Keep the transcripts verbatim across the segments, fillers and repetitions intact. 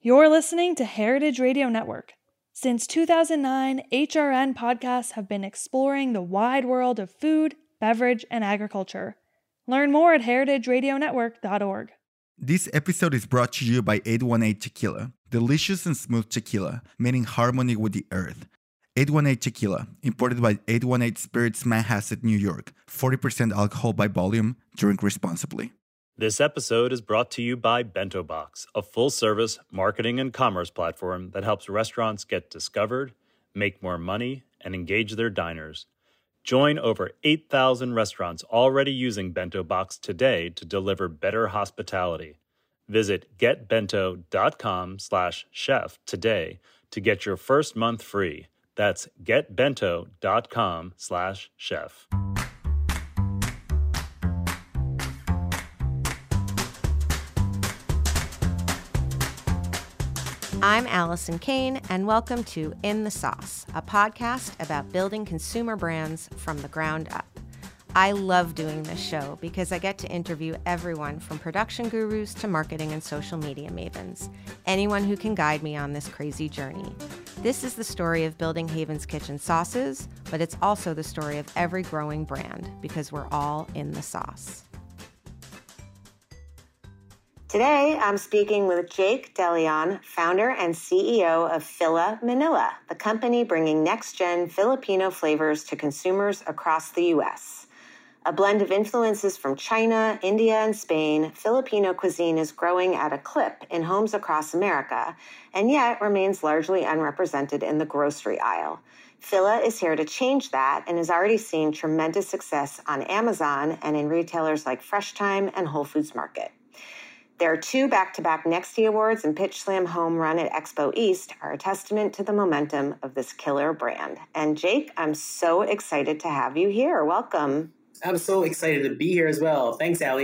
You're listening to Heritage Radio Network. Since two thousand nine, H R N podcasts have been exploring the wide world of food, beverage, and agriculture. Learn more at heritage radio network dot org. This episode is brought to you by eight one eight Tequila, delicious and smooth tequila made in harmony with the earth. eight one eight Tequila, imported by eight one eight Spirits Manhasset, New York. forty percent alcohol by volume. Drink responsibly. This episode is brought to you by Bento Box, a full-service marketing and commerce platform that helps restaurants get discovered, make more money, and engage their diners. Join over eight thousand restaurants already using Bento Box today to deliver better hospitality. Visit getbento.com slash chef today to get your first month free. That's getbento.com slash chef. I'm Allison Kane, and welcome to In the Sauce, a podcast about building consumer brands from the ground up. I love doing this show because I get to interview everyone from production gurus to marketing and social media mavens, anyone who can guide me on this crazy journey. This is the story of building Haven's Kitchen sauces, but it's also the story of every growing brand because we're all in the sauce. Today, I'm speaking with Jake DeLeon, founder and C E O of Fila Manila, the company bringing next-gen Filipino flavors to consumers across the U S. A blend of influences from China, India, and Spain, Filipino cuisine is growing at a clip in homes across America, and yet remains largely unrepresented in the grocery aisle. Fila is here to change that and is already seeing tremendous success on Amazon and in retailers like Fresh Thyme and Whole Foods Market. Their two back-to-back Nexty Awards and Pitch Slam home run at Expo East are a testament to the momentum of this killer brand. And Jake, I'm so excited to have you here. Welcome. I'm so excited to be here as well. Thanks, Allie.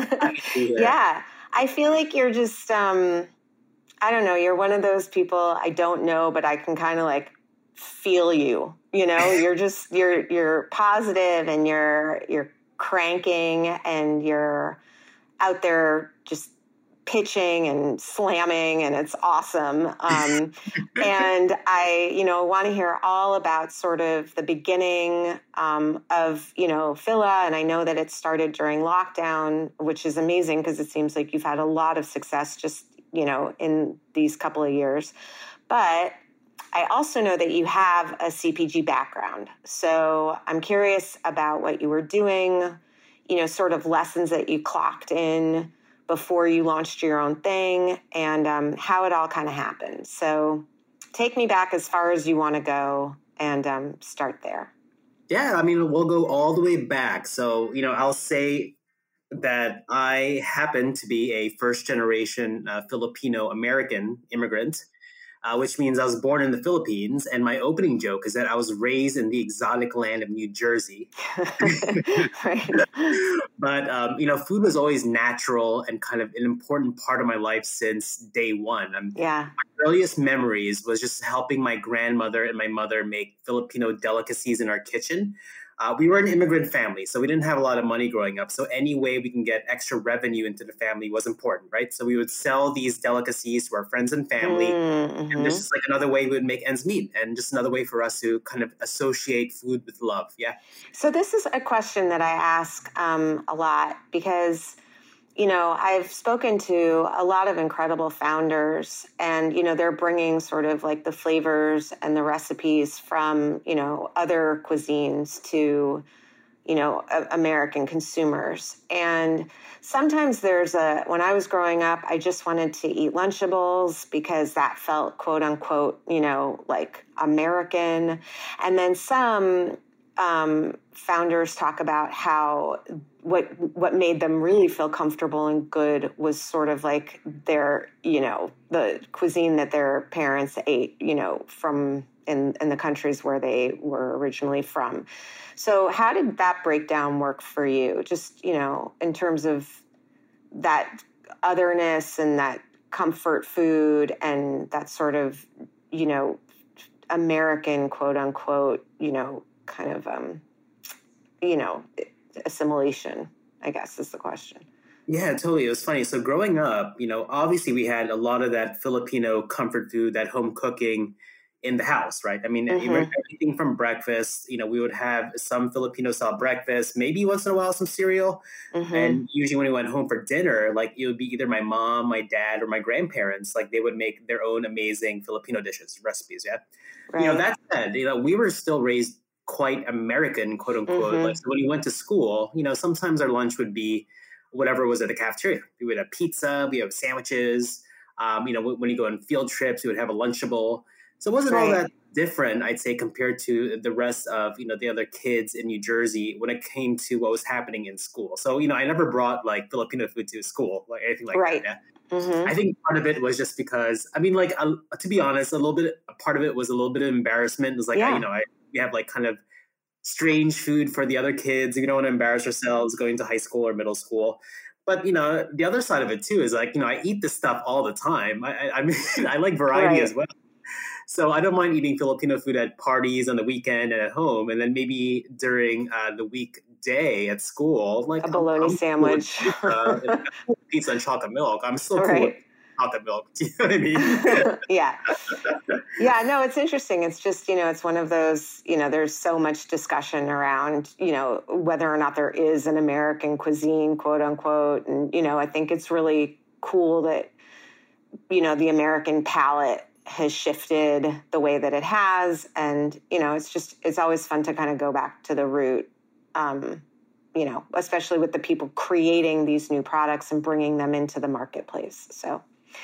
Yeah, I feel like you're just, um, I don't know, you're one of those people I don't know, but I can kind of like feel you. You know, you're just, you're you're positive and you're you're cranking and you're out there just pitching and slamming, and it's awesome. Um, and I, you know, want to hear all about sort of the beginning um, of, you know, Fila. And I know that it started during lockdown, which is amazing because it seems like you've had a lot of success just, you know, in these couple of years. But I also know that you have a C P G background. So I'm curious about what you were doing, you know, sort of lessons that you clocked in before you launched your own thing, and um, how it all kind of happened. So take me back as far as you want to go and um, start there. Yeah, I mean, we'll go all the way back. So, you know, I'll say that I happen to be a first-generation uh, Filipino-American immigrant, Uh, which means I was born in the Philippines. And my opening joke is that I was raised in the exotic land of New Jersey. Right. But, um, you know, food was always natural and kind of an important part of my life since day one. Um, Yeah. My earliest memories was just helping my grandmother and my mother make Filipino delicacies in our kitchen. Uh, we were an immigrant family, so we didn't have a lot of money growing up. So any way we can get extra revenue into the family was important, right? So we would sell these delicacies to our friends and family. Mm-hmm. And there's just like another way we would make ends meet, and just another way for us to kind of associate food with love. Yeah. So this is a question that I ask um, a lot because, you know, I've spoken to a lot of incredible founders, and, you know, they're bringing sort of like the flavors and the recipes from, you know, other cuisines to, you know, American consumers. And sometimes there's a, when I was growing up, I just wanted to eat Lunchables because that felt quote unquote, you know, like American. And then some um, founders talk about how what what made them really feel comfortable and good was sort of like their, you know, the cuisine that their parents ate, you know, from in, in the countries where they were originally from. So how did that breakdown work for you? Just, you know, in terms of that otherness and that comfort food and that sort of, you know, American, quote unquote, you know, kind of, um, you know, assimilation, I guess is the question. Yeah, totally. It was funny. So growing up, you know, obviously we had a lot of that Filipino comfort food, that home cooking in the house, right? I mean, Mm-hmm. everything from breakfast, you know, we would have some Filipino style breakfast, maybe once in a while some cereal. Mm-hmm. And usually when we went home for dinner, like it would be either my mom, my dad, or my grandparents, like they would make their own amazing Filipino dishes, recipes. Yeah. Right. You know, that said, you know, we were still raised quite American, quote unquote. Mm-hmm. Like, so when you went to school, you know, sometimes our lunch would be whatever was at the cafeteria. We would have pizza, we have sandwiches. Um, you know, when you go on field trips, we would have a Lunchable. So it wasn't Right. all that different, I'd say, compared to the rest of, you know, the other kids in New Jersey when it came to what was happening in school. So, you know, I never brought like Filipino food to school, like anything like Right. that. Yeah. Mm-hmm. I think part of it was just because, I mean, like, uh, to be honest, a little bit, a part of it was a little bit of embarrassment. It was like, Yeah. I, you know, I, we have like kind of strange food for the other kids. We don't want to embarrass ourselves going to high school or middle school. But, you know, the other side of it, too, is like, you know, I eat this stuff all the time. I, I, I mean, I like variety Right. as well. So I don't mind eating Filipino food at parties on the weekend and at home. And then maybe during uh, the weekday at school, like A bologna I'm, I'm sandwich. Cool pizza, and pizza and chocolate milk. I'm still cool Right. with chocolate milk. Do you know what I mean? Yeah. Yeah, no, it's interesting. It's just, you know, it's one of those, you know, there's so much discussion around, you know, whether or not there is an American cuisine, quote unquote. And, you know, I think it's really cool that, you know, the American palate has shifted the way that it has. And, you know, it's just, it's always fun to kind of go back to the root, um, you know, especially with the people creating these new products and bringing them into the marketplace. So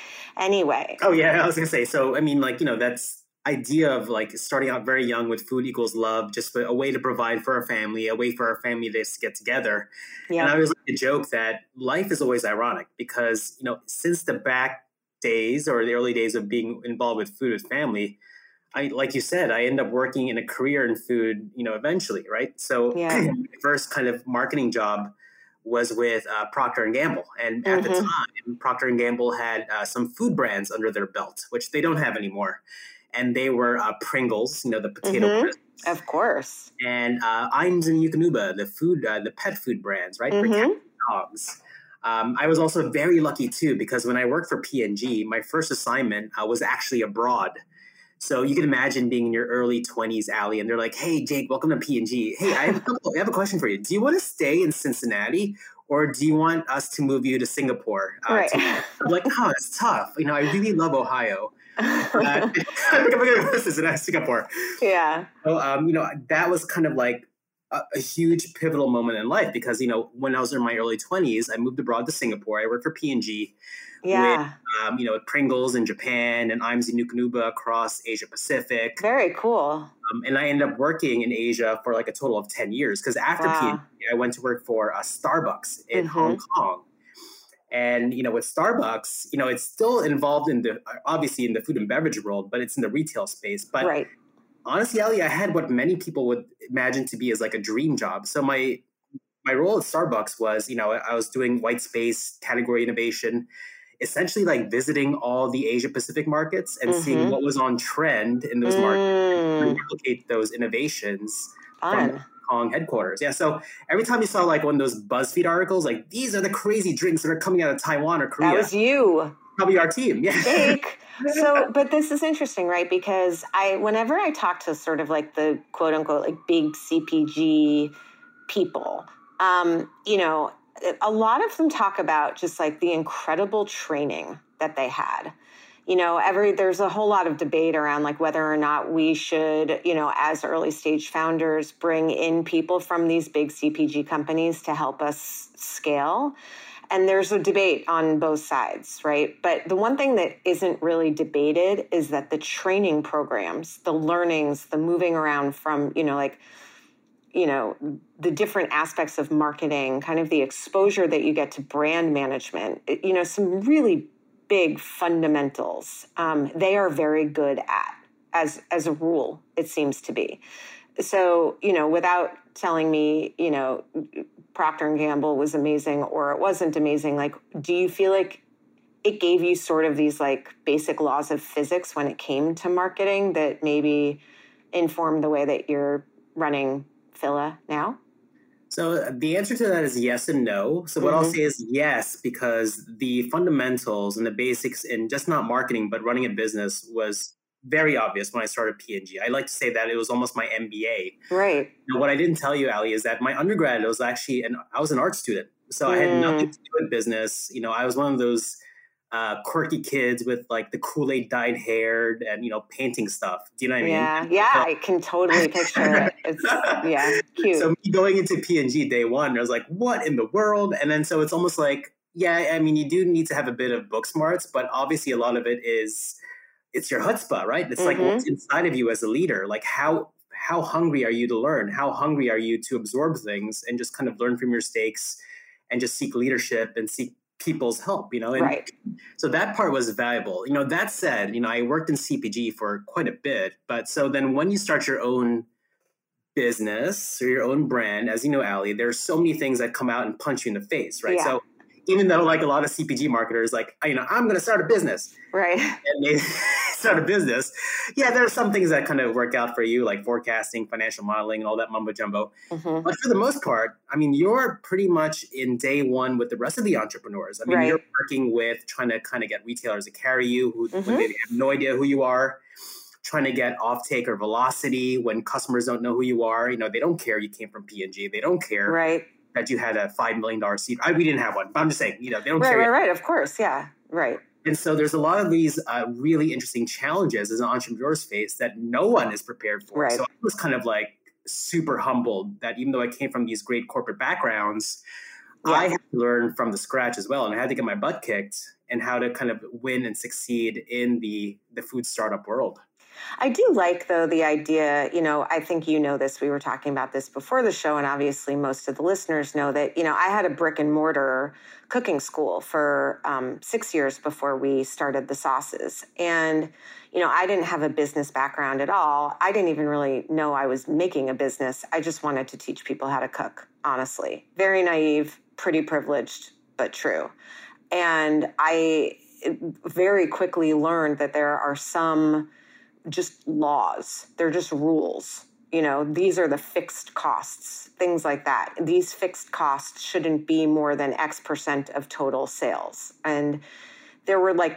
anyway. Oh, yeah, I was going to say, so, I mean, like, you know, that's idea of like starting out very young with food equals love, just a way to provide for our family, a way for our family to get together. Yeah. And I always like to joke that life is always ironic because, you know, since the back days or the early days of being involved with food with family, I, like you said, I end up working in a career in food, you know, eventually, right? So Yeah. my first kind of marketing job was with uh, Procter and Gamble. And at Mm-hmm. the time, Procter and Gamble had uh, some food brands under their belt, which they don't have anymore. And they were uh, Pringles, you know, the potato Mhm. crisps. Of course. And uh, Iams and Yukonuba, the food, uh, the pet food brands, right? For Mhm. cats and dogs. Um, I was also very lucky too, because when I worked for P and G, my first assignment uh, was actually abroad. So you can imagine being in your early twenties, Allie, and they're like, "Hey, Jake, welcome to P and G. Hey, I have, a couple, I have a question for you. Do you want to stay in Cincinnati, or do you want us to move you to Singapore?" Uh, Right. to, I'm like, "Oh, it's tough. You know, I really love Ohio. Uh, I'm going to Cincinnati, Singapore." Yeah. So, um, you know, that was kind of like a, a huge pivotal moment in life because, you know, when I was in my early twenties, I moved abroad to Singapore. I worked for P and G. Yeah. Um, you know, Pringles in Japan and Iams and Yukonuba across Asia Pacific. Very cool. Um, and I ended up working in Asia for like a total of ten years because after Wow. P and G, I went to work for uh, Starbucks in Mhm. Hong Kong. And, you know, with Starbucks, you know, it's still involved in the, obviously in the food and beverage world, but it's in the retail space. But Right. honestly, Ali, I had what many people would imagine to be as like a dream job. So my my role at Starbucks was, you know, I was doing white space category innovation, essentially like visiting all the Asia Pacific markets and Mhm. seeing what was on trend in those markets Mm, and replicate those innovations from the fun. Hong Kong headquarters. Yeah. So every time you saw like one of those BuzzFeed articles, like these are the crazy drinks that are coming out of Taiwan or Korea, That was you, probably our team. Yeah. Jake. So, but this is interesting, right? Because I, whenever I talk to sort of like the quote unquote like big C P G people, um, you know, a lot of them talk about just like the incredible training that they had. You know, every there's a whole lot of debate around like whether or not we should, you know, as early stage founders, bring in people from these big C P G companies to help us scale. And there's a debate on both sides, right? But the one thing that isn't really debated is that the training programs, the learnings, the moving around from, you know, like, you know, the different aspects of marketing, kind of the exposure that you get to brand management, it- you know, some really big fundamentals, um, they are very good at, as as a rule, it seems to be. So, you know, without telling me, you know, Procter and Gamble was amazing or it wasn't amazing, like, do you feel like it gave you sort of these like basic laws of physics when it came to marketing that maybe informed the way that you're running Phila now? So the answer to that is yes and no. So what mm-hmm. I'll say is yes, because the fundamentals and the basics in just not marketing, but running a business was very obvious when I started P and G. I like to say that it was almost my M B A. Right. Now, what I didn't tell you, Ali, is that my undergrad was actually, an, I was an art student. So mm. I had nothing to do with business. You know, I was one of those uh, quirky kids with like the Kool-Aid dyed hair and, you know, painting stuff. Do you know what I mean? Yeah, yeah, so, I can totally picture it. It's, yeah, cute. So me going into P and G day one, I was like, what in the world? And then so it's almost like, yeah, I mean, you do need to have a bit of book smarts, but obviously a lot of it is, it's your chutzpah, right? It's mm-hmm. like what's inside of you as a leader. Like how how hungry are you to learn? How hungry are you to absorb things and just kind of learn from your mistakes and just seek leadership and seek people's help, you know? And right. So that part was valuable. You know, that said, you know, I worked in C P G for quite a bit. But so then when you start your own business or your own brand, as you know, Ali, there's so many things that come out and punch you in the face, right? Yeah. So even though like a lot of C P G marketers, like, you know, I'm going to start a business. Right. And they start a business. Yeah, there are some things that kind of work out for you, like forecasting, financial modeling, and all that mumbo jumbo. Mm-hmm. But for the most part, I mean, you're pretty much in day one with the rest of the entrepreneurs. I mean, right. You're working with trying to kind of get retailers to carry you who mm-hmm. maybe have no idea who you are, trying to get offtake or velocity when customers don't know who you are. You know, they don't care you came from P and G. They don't care. Right. That you had a five million dollars seed. I, we didn't have one, but I'm just saying, you know, they don't right, care. Right, right, right. Of course. Yeah. Right. And so there's a lot of these uh, really interesting challenges as an entrepreneur's face that no one is prepared for. Right. So I was kind of like super humbled that even though I came from these great corporate backgrounds, yeah. I had to learn from the scratch as well. And I had to get my butt kicked and how to kind of win and succeed in the, the food startup world. I do like, though, the idea, you know, I think you know this, we were talking about this before the show, and obviously most of the listeners know that, you know, I had a brick and mortar cooking school for um, six years before we started the sauces. And, you know, I didn't have a business background at all. I didn't even really know I was making a business. I just wanted to teach people how to cook, honestly. Very naive, pretty privileged, but true. And I very quickly learned that there are some just laws. They're just rules. You know, these are the fixed costs, things like that. These fixed costs shouldn't be more than X percent of total sales. And there were like,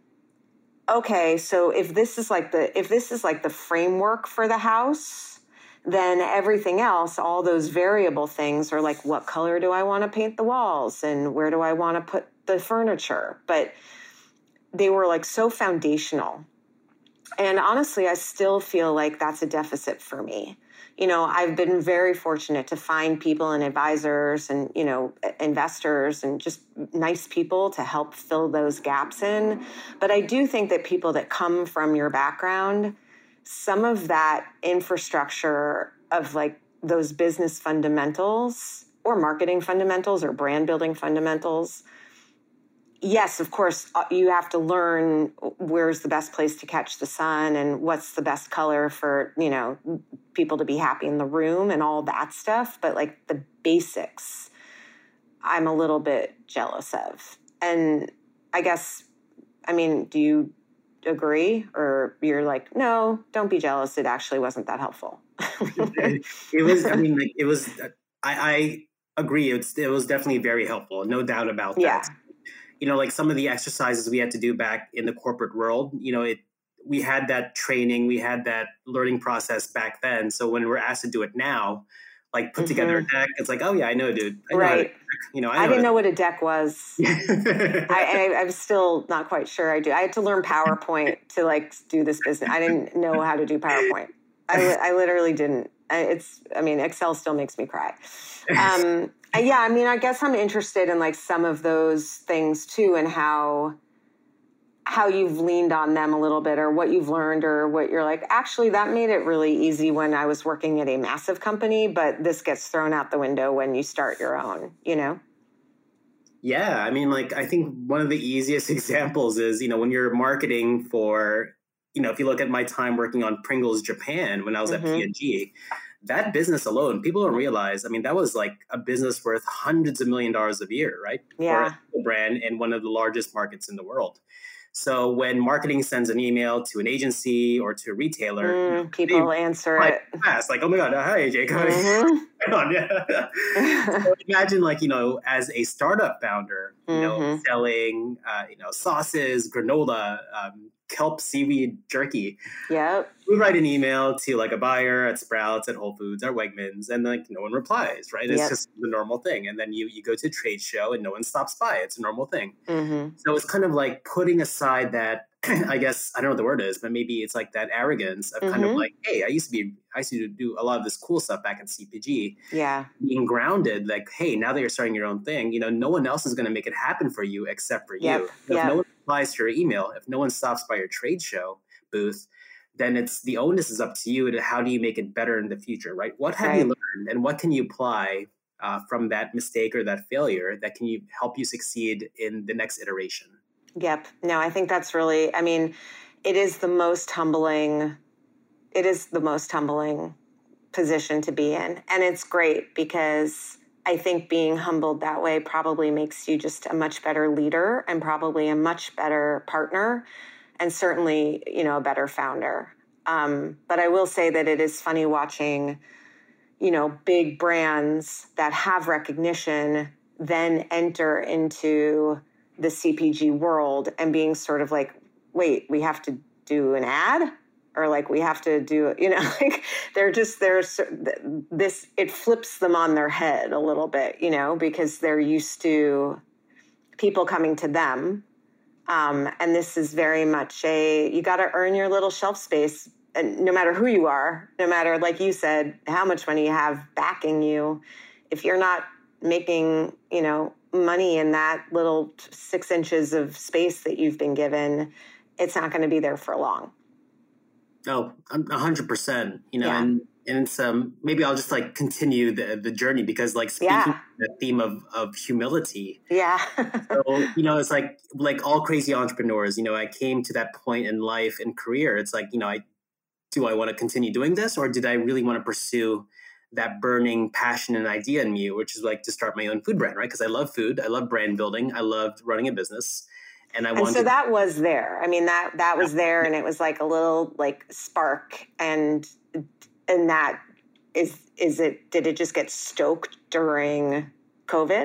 okay, so if this is like the, if this is like the framework for the house, then everything else, all those variable things are like, what color do I want to paint the walls? And where do I want to put the furniture? But they were like so foundational. And honestly, I still feel like that's a deficit for me. You know, I've been very fortunate to find people and advisors and, you know, investors and just nice people to help fill those gaps in. But I do think that people that come from your background, some of that infrastructure of like those business fundamentals or marketing fundamentals or brand building fundamentals, yes, of course, you have to learn where's the best place to catch the sun and what's the best color for, you know, people to be happy in the room and all that stuff. But like the basics, I'm a little bit jealous of. And I guess, I mean, do you agree? Or you're like, no, don't be jealous. It actually wasn't that helpful. It was, I mean, like, it was, I, I agree. It was, it was definitely very helpful. No doubt about that. Yeah. You know, like some of the exercises we had to do back in the corporate world, you know, it, we had that training, we had that learning process back then. So when we're asked to do it now, like put mm-hmm. together a deck, it's like, oh yeah, I know, dude. I right. Know you know, I, know I didn't know what a deck was. I, I, I'm still not quite sure I do. I had to learn PowerPoint to like do this business. I didn't know how to do PowerPoint. I, I literally didn't. It's, I mean, Excel still makes me cry. Um, yeah, I mean, I guess I'm interested in like some of those things too, and how how you've leaned on them a little bit, or what you've learned, or what you're like, actually, that made it really easy when I was working at a massive company, but this gets thrown out the window when you start your own, you know? Yeah, I mean, like, I think one of the easiest examples is, you know, when you're marketing for, you know, if you look at my time working on Pringles Japan when I was mm-hmm. at P and G, that business alone, people don't realize, I mean, that was like a business worth hundreds of million dollars a year, right? Yeah. For a brand in one of the largest markets in the world. So when marketing sends an email to an agency or to a retailer, Mm, you know, people they answer reply it. fast, like, oh my God, hi, Jake. Mm-hmm. Yeah. So imagine, like, you know, as a startup founder, you know, Mm-hmm. selling, uh, you know, sauces, granola, um, kelp seaweed jerky. Yep. We write an email to like a buyer at Sprouts, at Whole Foods, at Wegmans, and like no one replies, right? It's Yep. just the normal thing. And then you you go to a trade show and no one stops by. It's a normal thing. Mm-hmm. So it's kind of like putting aside that, I guess, I don't know what the word is, but maybe it's like that arrogance of kind of Mm-hmm. like, hey, I used to be, I used to do a lot of this cool stuff back in C P G. Yeah. Being grounded, like, hey, now that you're starting your own thing, you know, no one else is going to make it happen for you except for Yep. you. If Yep. no one replies to your email, if no one stops by your trade show booth, then it's the onus is up to you to how do you make it better in the future, right? What have you Right. learned and what can you apply uh, from that mistake or that failure that can you help you succeed in the next iteration? Yep. No, I think that's really, I mean, it is the most humbling, it is the most humbling position to be in. And it's great because I think being humbled that way probably makes you just a much better leader and probably a much better partner and certainly, you know, a better founder. Um, but I will say that it is funny watching, you know, big brands that have recognition then enter into the C P G world and being sort of like, wait, we have to do an ad? Or like we have to do, you know, like they're just, there's this, it flips them on their head a little bit, you know, because they're used to people coming to them. Um, and this is very much a, you got to earn your little shelf space. And no matter who you are, no matter, like you said, how much money you have backing you, if you're not making, you know, money in that little six inches of space that you've been given, it's not going to be there for long. Oh, a hundred percent, you know, Yeah. and, and it's, um, maybe I'll just like continue the, the journey because like speaking Yeah. of the theme of, of humility, Yeah. so, you know, it's like, like all crazy entrepreneurs, you know, I came to that point in life and career. It's like, you know, I, do I want to continue doing this or did I really want to pursue that burning passion and idea in me, which is like to start my own food brand, right? Because I love food. I love brand building. I loved running a business. And I and wanted so that was there. I mean, that, that was there and it was like a little like spark and, and that is, is it, did it just get stoked during COVID?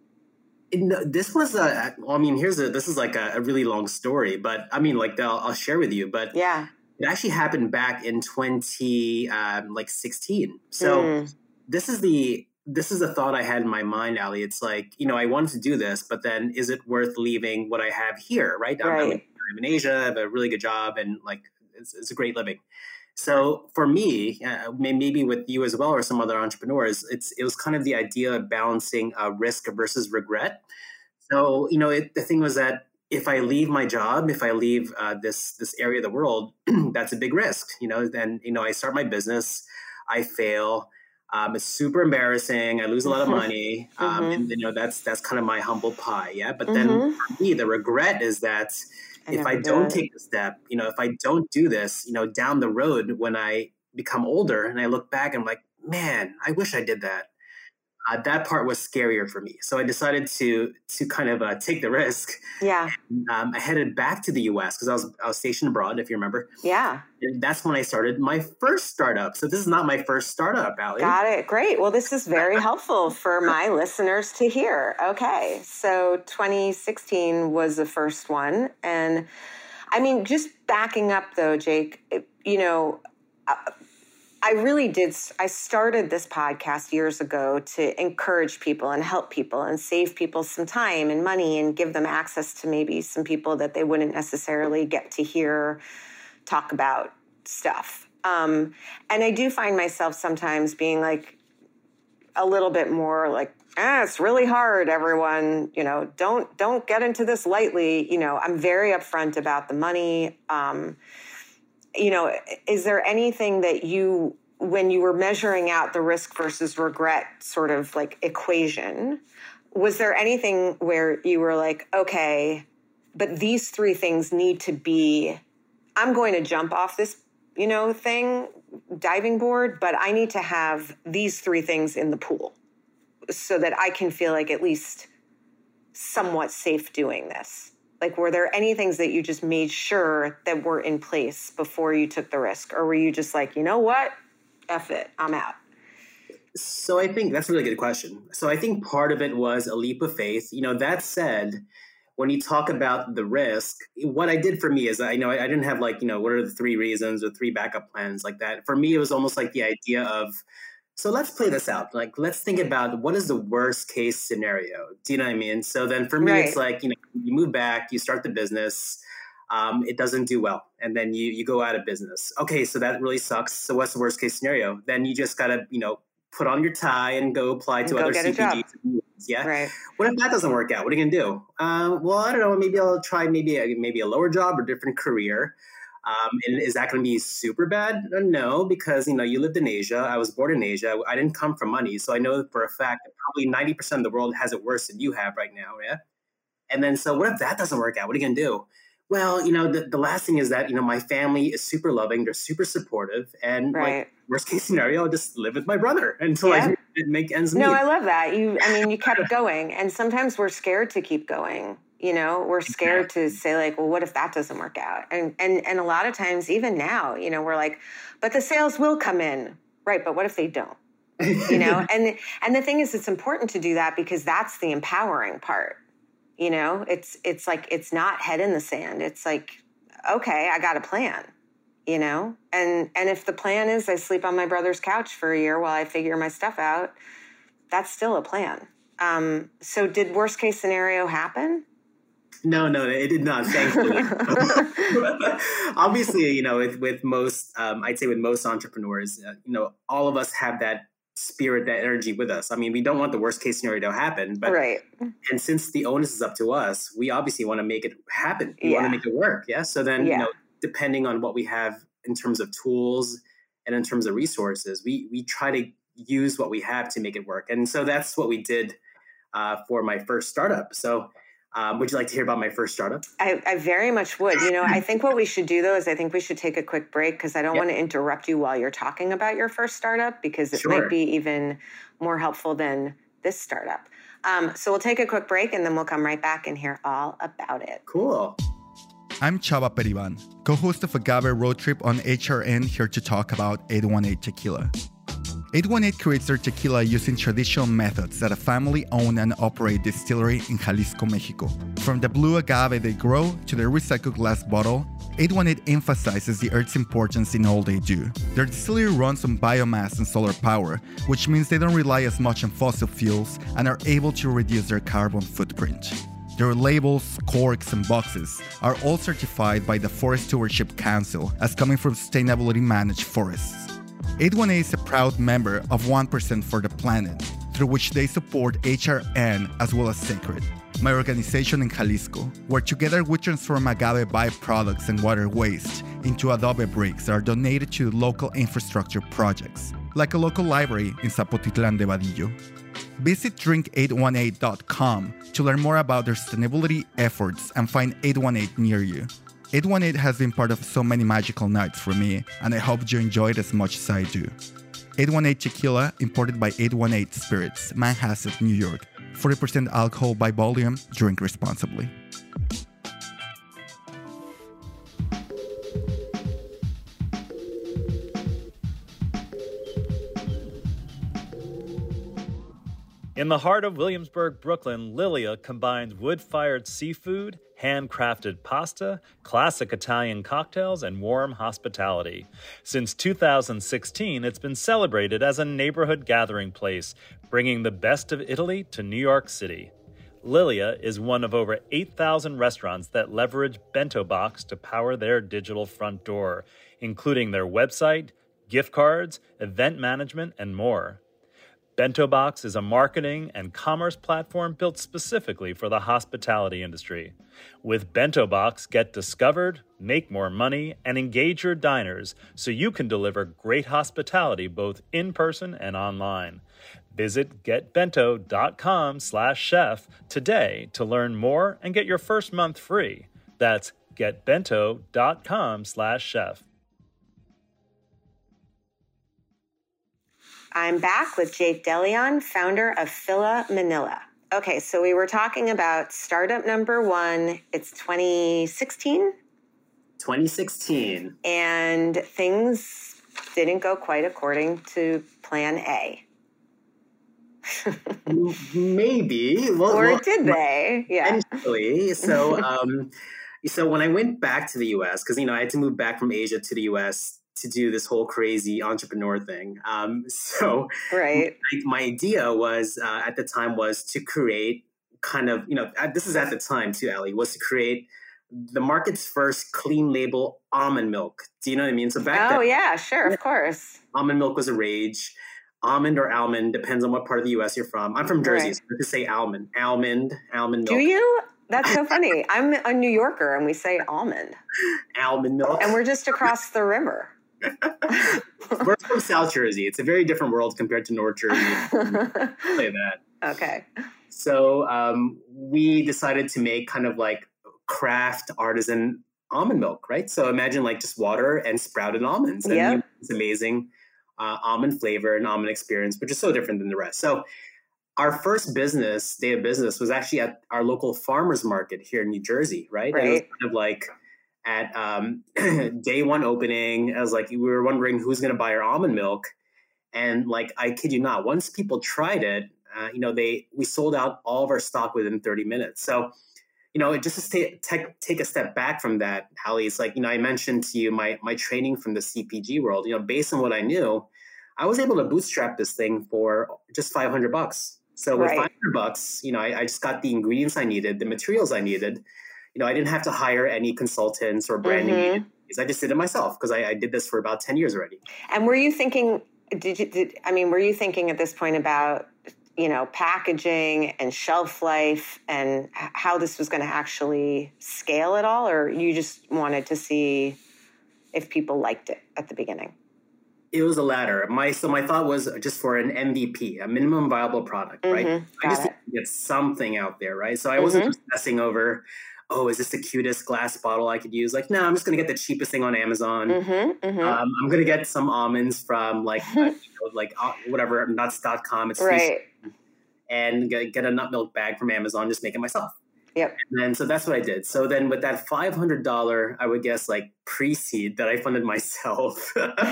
No, this was a, well, I mean, here's a, this is like a, a really long story, but I mean, like I'll, I'll share with you, but Yeah. it actually happened back in twenty, um, like sixteen. So Mm. this is the, this is the thought I had in my mind, Ali. It's like, you know, I wanted to do this, but then is it worth leaving what I have here? Right. I'm, I'm, Right. I'm in Asia, I have a really good job and like, it's, it's a great living. So for me, uh, maybe with you as well, or some other entrepreneurs, it's, it was kind of the idea of balancing uh, risk versus regret. So, you know, it, the thing was that if I leave my job, if I leave uh, this this area of the world, that's a big risk. You know, then you know I start my business, I fail, um, it's super embarrassing. I lose a lot of money, um, Mhm. and you know that's that's kind of my humble pie. Yeah, but then Mhm. for me, the regret is that I if I never don't did. take the step, you know, if I don't do this, you know, down the road when I become older and I look back, I'm like, man, I wish I did that. Uh, that part was scarier for me. So I decided to to kind of uh, take the risk. Yeah. Um, I headed back to the U S because I was I was stationed abroad, if you remember. Yeah. And that's when I started my first startup. So this is not my first startup, Ali. Got it. Great. Well, this is very helpful for my listeners to hear. Okay. So twenty sixteen was the first one. And I mean, just backing up though, Jake, it- you know, uh, I really did. I started this podcast years ago to encourage people and help people and save people some time and money and give them access to maybe some people that they wouldn't necessarily get to hear talk about stuff. Um, and I do find myself sometimes being like a little bit more like, ah, it's really hard, everyone, you know, don't, don't get into this lightly. You know, I'm very upfront about the money. Um, you know, is there anything that you, when you were measuring out the risk versus regret sort of like equation, was there anything where you were like, okay, but these three things need to be, I'm going to jump off this, you know, thing, diving board, but I need to have these three things in the pool so that I can feel like at least somewhat safe doing this? Like, were there any things that you just made sure that were in place before you took the risk? Or were you just like, you know what? F it, I'm out. So I think that's a really good question. So I think part of it was a leap of faith. You know, that said, when you talk about the risk, what I did for me is, I know I didn't have like, you know, what are the three reasons or three backup plans like that. For me, it was almost like the idea of, so let's play this out. Like, let's think about what is the worst case scenario. Do you know what I mean? So then for me, right. It's like, you know, you move back, you start the business, um, it doesn't do well. And then you, you go out of business. Okay, so that really sucks. So what's the worst case scenario? Then you just got to, you know, put on your tie and go apply to other C P Gs. Yeah. Right. What if that doesn't work out? What are you going to do? Um, well, I don't know. Maybe I'll try maybe a, maybe a lower job or different career. Um, and is that going to be super bad? No, because, you know, you lived in Asia. I was born in Asia. I didn't come from money. So I know for a fact that probably ninety percent of the world has it worse than you have right now. Yeah. And then, so what if that doesn't work out? What are you going to do? Well, you know, the, the last thing is that, you know, my family is super loving. They're super supportive. And right. like, worst case scenario, I'll just live with my brother until yeah. I make ends meet. No, I love that. You, I mean, you kept going. And sometimes we're scared to keep going. You know, we're scared to say like, well, what if that doesn't work out? And, and, and a lot of times, even now, you know, we're like, but the sales will come in. Right. But what if they don't, you know? and, and the thing is, it's important to do that because that's the empowering part. You know, it's, it's like, it's not head in the sand. It's like, okay, I got a plan, you know? And, and if the plan is I sleep on my brother's couch for a year while I figure my stuff out, that's still a plan. Um, so did worst case scenario happen? No, no, it did not, thankfully. Obviously, you know, with, with most, um, I'd say with most entrepreneurs, uh, you know, all of us have that spirit, that energy with us. I mean, we don't want the worst case scenario to happen, but right. And since the onus is up to us, we obviously want to make it happen. We yeah. want to make it work. Yeah. So then, yeah. you know, depending on what we have in terms of tools and in terms of resources, we we try to use what we have to make it work. And so that's what we did uh, for my first startup. So Um, would you like to hear about my first startup? I, I very much would. You know, I think what we should do, though, is I think we should take a quick break because I don't yep. want to interrupt you while you're talking about your first startup because it sure. might be even more helpful than this startup. Um, so we'll take a quick break and then we'll come right back and hear all about it. Cool. I'm Chava Periban, co-host of Agave Road Trip on H R N, here to talk about eight one eight Tequila. eight one eight creates their tequila using traditional methods at a family-owned and operated distillery in Jalisco, Mexico. From the blue agave they grow to their recycled glass bottle, eight one eight emphasizes the earth's importance in all they do. Their distillery runs on biomass and solar power, which means they don't rely as much on fossil fuels and are able to reduce their carbon footprint. Their labels, corks, and boxes are all certified by the Forest Stewardship Council as coming from sustainability managed forests. eight one eight is a proud member of one percent for the Planet, through which they support H R N as well as Sacred, my organization in Jalisco, where together we transform agave byproducts and water waste into adobe bricks that are donated to local infrastructure projects, like a local library in Zapotitlan de Vadillo. Visit drink eight one eight dot com to learn more about their sustainability efforts and find eight one eight near you. eight one eight has been part of so many magical nights for me, and I hope you enjoy it as much as I do. eight one eight Tequila, imported by eight one eight Spirits, Manhasset, New York. forty percent alcohol by volume. Drink responsibly. In the heart of Williamsburg, Brooklyn, Lilia combines wood-fired seafood, handcrafted pasta, classic Italian cocktails, and warm hospitality. Since two thousand sixteen, it's been celebrated as a neighborhood gathering place, bringing the best of Italy to New York City. Lilia is one of over eight thousand restaurants that leverage Bento Box to power their digital front door, including their website, gift cards, event management, and more. Bento Box is a marketing and commerce platform built specifically for the hospitality industry. With Bento Box, get discovered, make more money, and engage your diners so you can deliver great hospitality both in person and online. Visit getbento.com slash chef today to learn more and get your first month free. That's getbento.com slash chef. I'm back with Jake DeLeon, founder of Fila Manila. Okay, so we were talking about startup number one. It's twenty sixteen. twenty sixteen. And things didn't go quite according to plan A. Maybe. Well, or well, did they? Yeah. Potentially. So, um, so when I went back to the U S, because, you know, I had to move back from Asia to the U S to do this whole crazy entrepreneur thing. Um, so right. my, my idea was, uh, at the time, was to create kind of, you know, this is at the time too, Allie, was to create the market's first clean label almond milk. Do you know what I mean? So back oh, then, yeah, sure, of course. Almond milk was a rage. Almond or almond, depends on what part of the U S you're from. I'm from Jersey, right. So I could say almond. Almond, almond milk. Do you? That's so funny. I'm a New Yorker and we say almond. Almond milk. And we're just across the river. We're from South Jersey. It's a very different world compared to North Jersey. Say that. Okay. So um, we decided to make kind of like craft artisan almond milk, right? So imagine like just water and sprouted almonds. And yep. It's amazing. Uh, almond flavor and almond experience, which is so different than the rest. So our first business, day of business, was actually at our local farmer's market here in New Jersey, right? Right. And it was kind of like at um, day one opening, I was like, we were wondering who's going to buy our almond milk. And like, I kid you not, once people tried it, uh, you know, they we sold out all of our stock within thirty minutes. So, you know, just to take, take, take a step back from that, Hallie, it's like, you know, I mentioned to you my my training from the C P G world, you know, based on what I knew, I was able to bootstrap this thing for just five hundred bucks. So with right. five hundred bucks, you know, I, I just got the ingredients I needed, the materials I needed. You know, I didn't have to hire any consultants or branding mm-hmm. agencies. I just did it myself because I, I did this for about ten years already. And were you thinking, did you, did, I mean, were you thinking at this point about, you know, packaging and shelf life and how this was going to actually scale at all? Or you just wanted to see if people liked it at the beginning? It was the latter. My so my thought was just for an M V P, a minimum viable product, right? Mm-hmm. I just it. need to get something out there, right? So I mm-hmm. wasn't just messing over, oh, is this the cutest glass bottle I could use? Like, no, I'm just going to get the cheapest thing on Amazon. Mm-hmm. Mm-hmm. Um, I'm going to get some almonds from like, uh, you know, like uh, whatever, nuts dot com. It's right. free. And get, get a nut milk bag from Amazon, just make it myself. Yep. And then, so that's what I did. So then with that five hundred dollars, I would guess like pre-seed that I funded myself,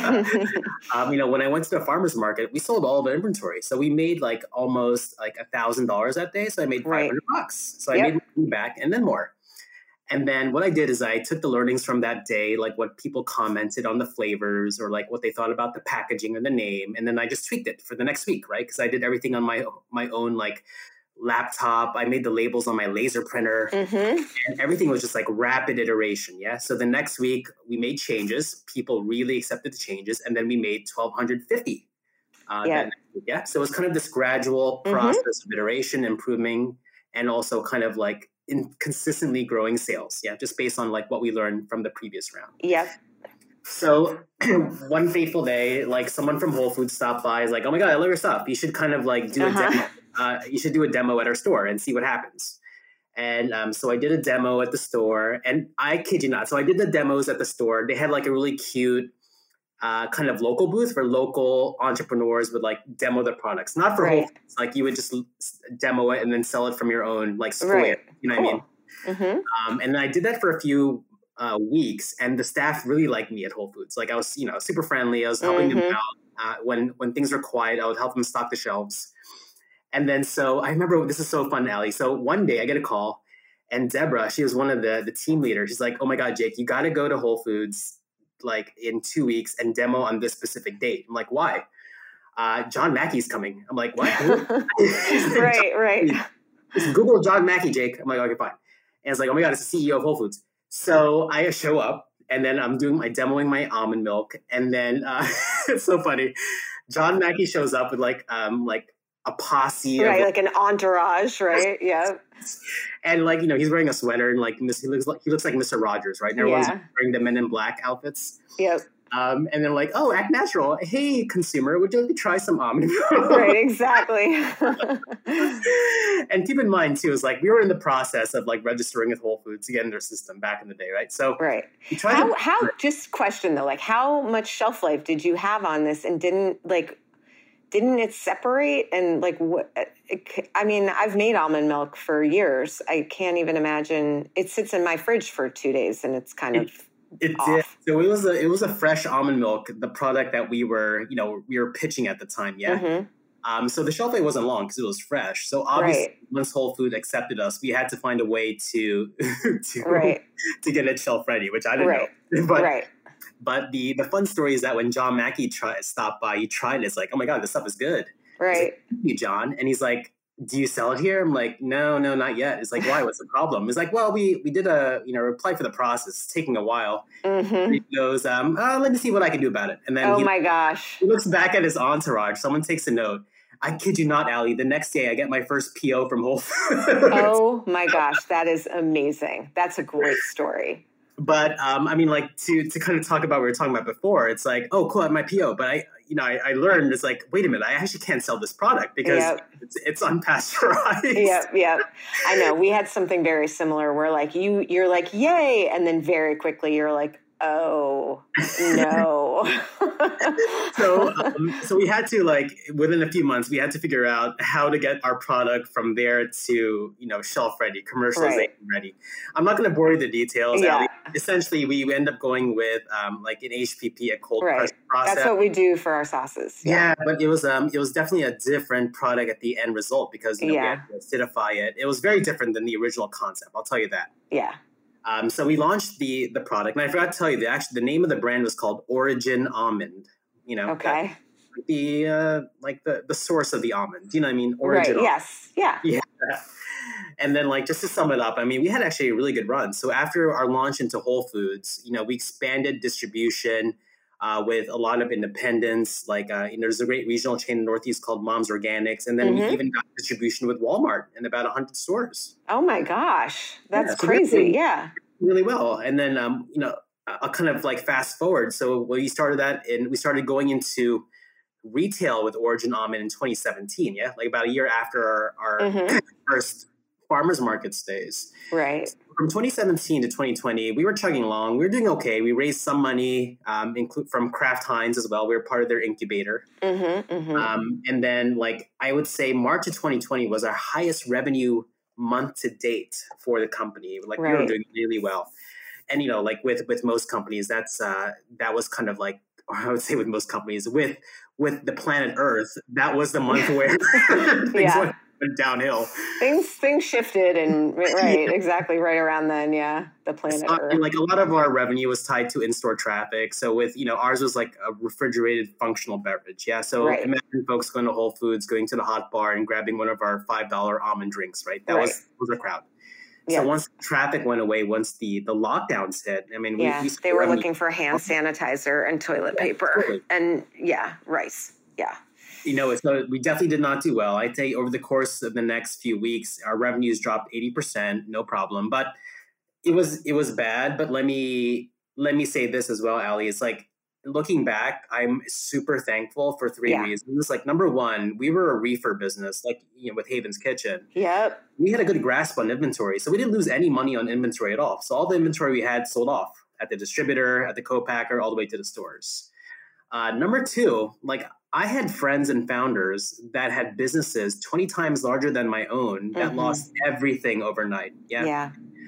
um, you know, when I went to the farmer's market, we sold all the inventory. So we made like almost like a thousand dollars that day. So I made five hundred right. bucks. So yep. I made money back and then more. And then what I did is I took the learnings from that day, like what people commented on the flavors or like what they thought about the packaging or the name. And then I just tweaked it for the next week, right? Because I did everything on my my own like laptop. I made the labels on my laser printer mm-hmm. and everything was just like rapid iteration. Yeah. So the next week we made changes. People really accepted the changes. And then we made twelve fifty. Uh, yeah. yeah. So it was kind of this gradual process mm-hmm. of iteration, improving, and also kind of like in consistently growing sales. Yeah. Just based on like what we learned from the previous round. Yep. So one fateful day, like someone from Whole Foods stopped by, is like, oh my God, I love your stuff. You should kind of like do uh-huh. a demo. Uh, you should do a demo at our store and see what happens. And um, so I did a demo at the store, and I kid you not. So I did the demos at the store. They had like a really cute uh, kind of local booth where local entrepreneurs would like demo their products, not for right. Whole Foods. Like you would just demo it and then sell it from your own like store. Right. You know cool. what I mean? Mm-hmm. Um, and I did that for a few uh, weeks, and the staff really liked me at Whole Foods. Like I was, you know, super friendly. I was helping mm-hmm. them out uh, when when things were quiet. I would help them stock the shelves. And then, so I remember, this is so fun, Allie. So one day I get a call, and Deborah, she was one of the, the team leaders. She's like, oh my God, Jake, you got to go to Whole Foods like in two weeks and demo on this specific date. I'm like, why? Uh, John Mackey's coming. I'm like, what? right, right. Just Google John Mackey, Jake. I'm like, okay, fine. And it's like, oh my God, it's the C E O of Whole Foods. So I show up, and then I'm doing my demoing my almond milk. And then uh, it's so funny. John Mackey shows up with like, um, like, a posse, right? Of, like an entourage, right? Yeah, and like you know, he's wearing a sweater and like he looks like he looks like Mister Rogers, right? And everyone's yeah. wearing the Men in Black outfits. Yep. Um, and they're like, "Oh, Act Natural. Hey, consumer, would you like to try some almond milk?" Right, exactly. And keep in mind too, is like we were in the process of like registering with Whole Foods to get in their system back in the day, right? So right. How to- how? Just question though, like how much shelf life did you have on this, and didn't like? didn't it separate? And like, what, it, I mean, I've made almond milk for years. I can't even imagine. It sits in my fridge for two days and it's kind it, of It off. did. So it was a it was a fresh almond milk, the product that we were, you know, we were pitching at the time. Yeah. Mm-hmm. Um, so the shelf life wasn't long because it was fresh. So obviously, Right. once Whole Foods accepted us, we had to find a way to to Right. to get it shelf ready, which I didn't Right. know. But Right. but the the fun story is that when John Mackey tried stopped by, he tried it. It's like, oh my god, this stuff is good. I was Right. like, thank you, John. And he's like, do you sell it here? I'm like, no, no, not yet. It's like, why? What's the problem? It's like, well, we we did a you know apply for the process. It's taking a while. Mm-hmm. He goes, um, oh, let me see what I can do about it. And then Oh he, my gosh. he looks back at his entourage. Someone takes a note. I kid you not, Allie. The next day, I get my first P O from Whole Foods. Oh my gosh. That is amazing. That's a great story. But um, I mean, like to to kind of talk about what we were talking about before. It's like, oh, cool, I have my P O. But I, you know, I, I learned it's like, wait a minute, I actually can't sell this product because Yep. it's, it's unpasteurized. Yep, yep. I know. We had something very similar where like you you're like, yay, and then very quickly you're like, oh no. so um, so we had to like within a few months we had to figure out how to get our product from there to you know shelf ready, commercialization Right. ready. I'm not going to bore you with the details. Yeah. Allie. Essentially, we end up going with um, like an H P P, a cold Right. press process. That's what we do for our sauces. Yeah, but it was um it was definitely a different product at the end result because you know, Yeah. we had to acidify it. It was very different than the original concept. I'll tell you that. Yeah. Um, so we launched the the product, and I forgot to tell you the actually the name of the brand was called Origin Almond. You know, Okay. that- the uh, like the the source of the almond. You know what I mean? Right. Origin. Almond. Yes. Yeah. Yeah. And then, like, just to sum it up, I mean, we had actually a really good run. So after our launch into Whole Foods, you know, we expanded distribution uh, with a lot of independents. Like, uh, you know, there's a great regional chain in the Northeast called Mom's Organics. And then Mhm. we even got distribution with Walmart in about one hundred stores. Oh my gosh. That's Yeah, so crazy. really- Yeah. Really well. And then, um, you know, I'll kind of like fast forward. So we started that and we started going into retail with Origin Almond in twenty seventeen. Yeah. Like about a year after our, our Mhm. first farmers market stays. Right. From twenty seventeen to twenty twenty, we were chugging along. We were doing okay. We raised some money um, include from Kraft Heinz as well. We were part of their incubator. Mm-hmm. Mm-hmm. Um, and then, like, I would say March of twenty twenty was our highest revenue month to date for the company. Like, we were Right. doing really well. And, you know, like with with most companies, that's uh, that was kind of like, or I would say with most companies, with with the planet Earth, that was the month where things Yeah. went, went downhill. Things things shifted and right, right exactly right around then. Yeah. The planet Uh, Earth. like a lot of our revenue was tied to in-store traffic. So with, you know, ours was like a refrigerated functional beverage. Yeah. So Right. imagine folks going to Whole Foods, going to the hot bar and grabbing one of our five dollar almond drinks, right? That Right. was, was our crowd. Yeah. So once traffic went away, once the, the lockdowns hit, I mean, we, Yeah. we They were revenue- looking for hand sanitizer and toilet paper totally. and yeah, rice. Yeah. You know, so we definitely did not do well. I'd say over the course of the next few weeks, our revenues dropped eighty percent, no problem. But it was it was bad. But let me let me say this as well, Allie. It's like looking back, I'm super thankful for three Yeah. reasons. Like number one, we were a reefer business, like you know, with Haven's Kitchen. Yep. We had a good grasp on inventory, so we didn't lose any money on inventory at all. So all the inventory we had sold off at the distributor, at the co-packer, all the way to the stores. Uh, number two, like I had friends and founders that had businesses twenty times larger than my own that Mhm. lost everything overnight. Yeah. Yeah.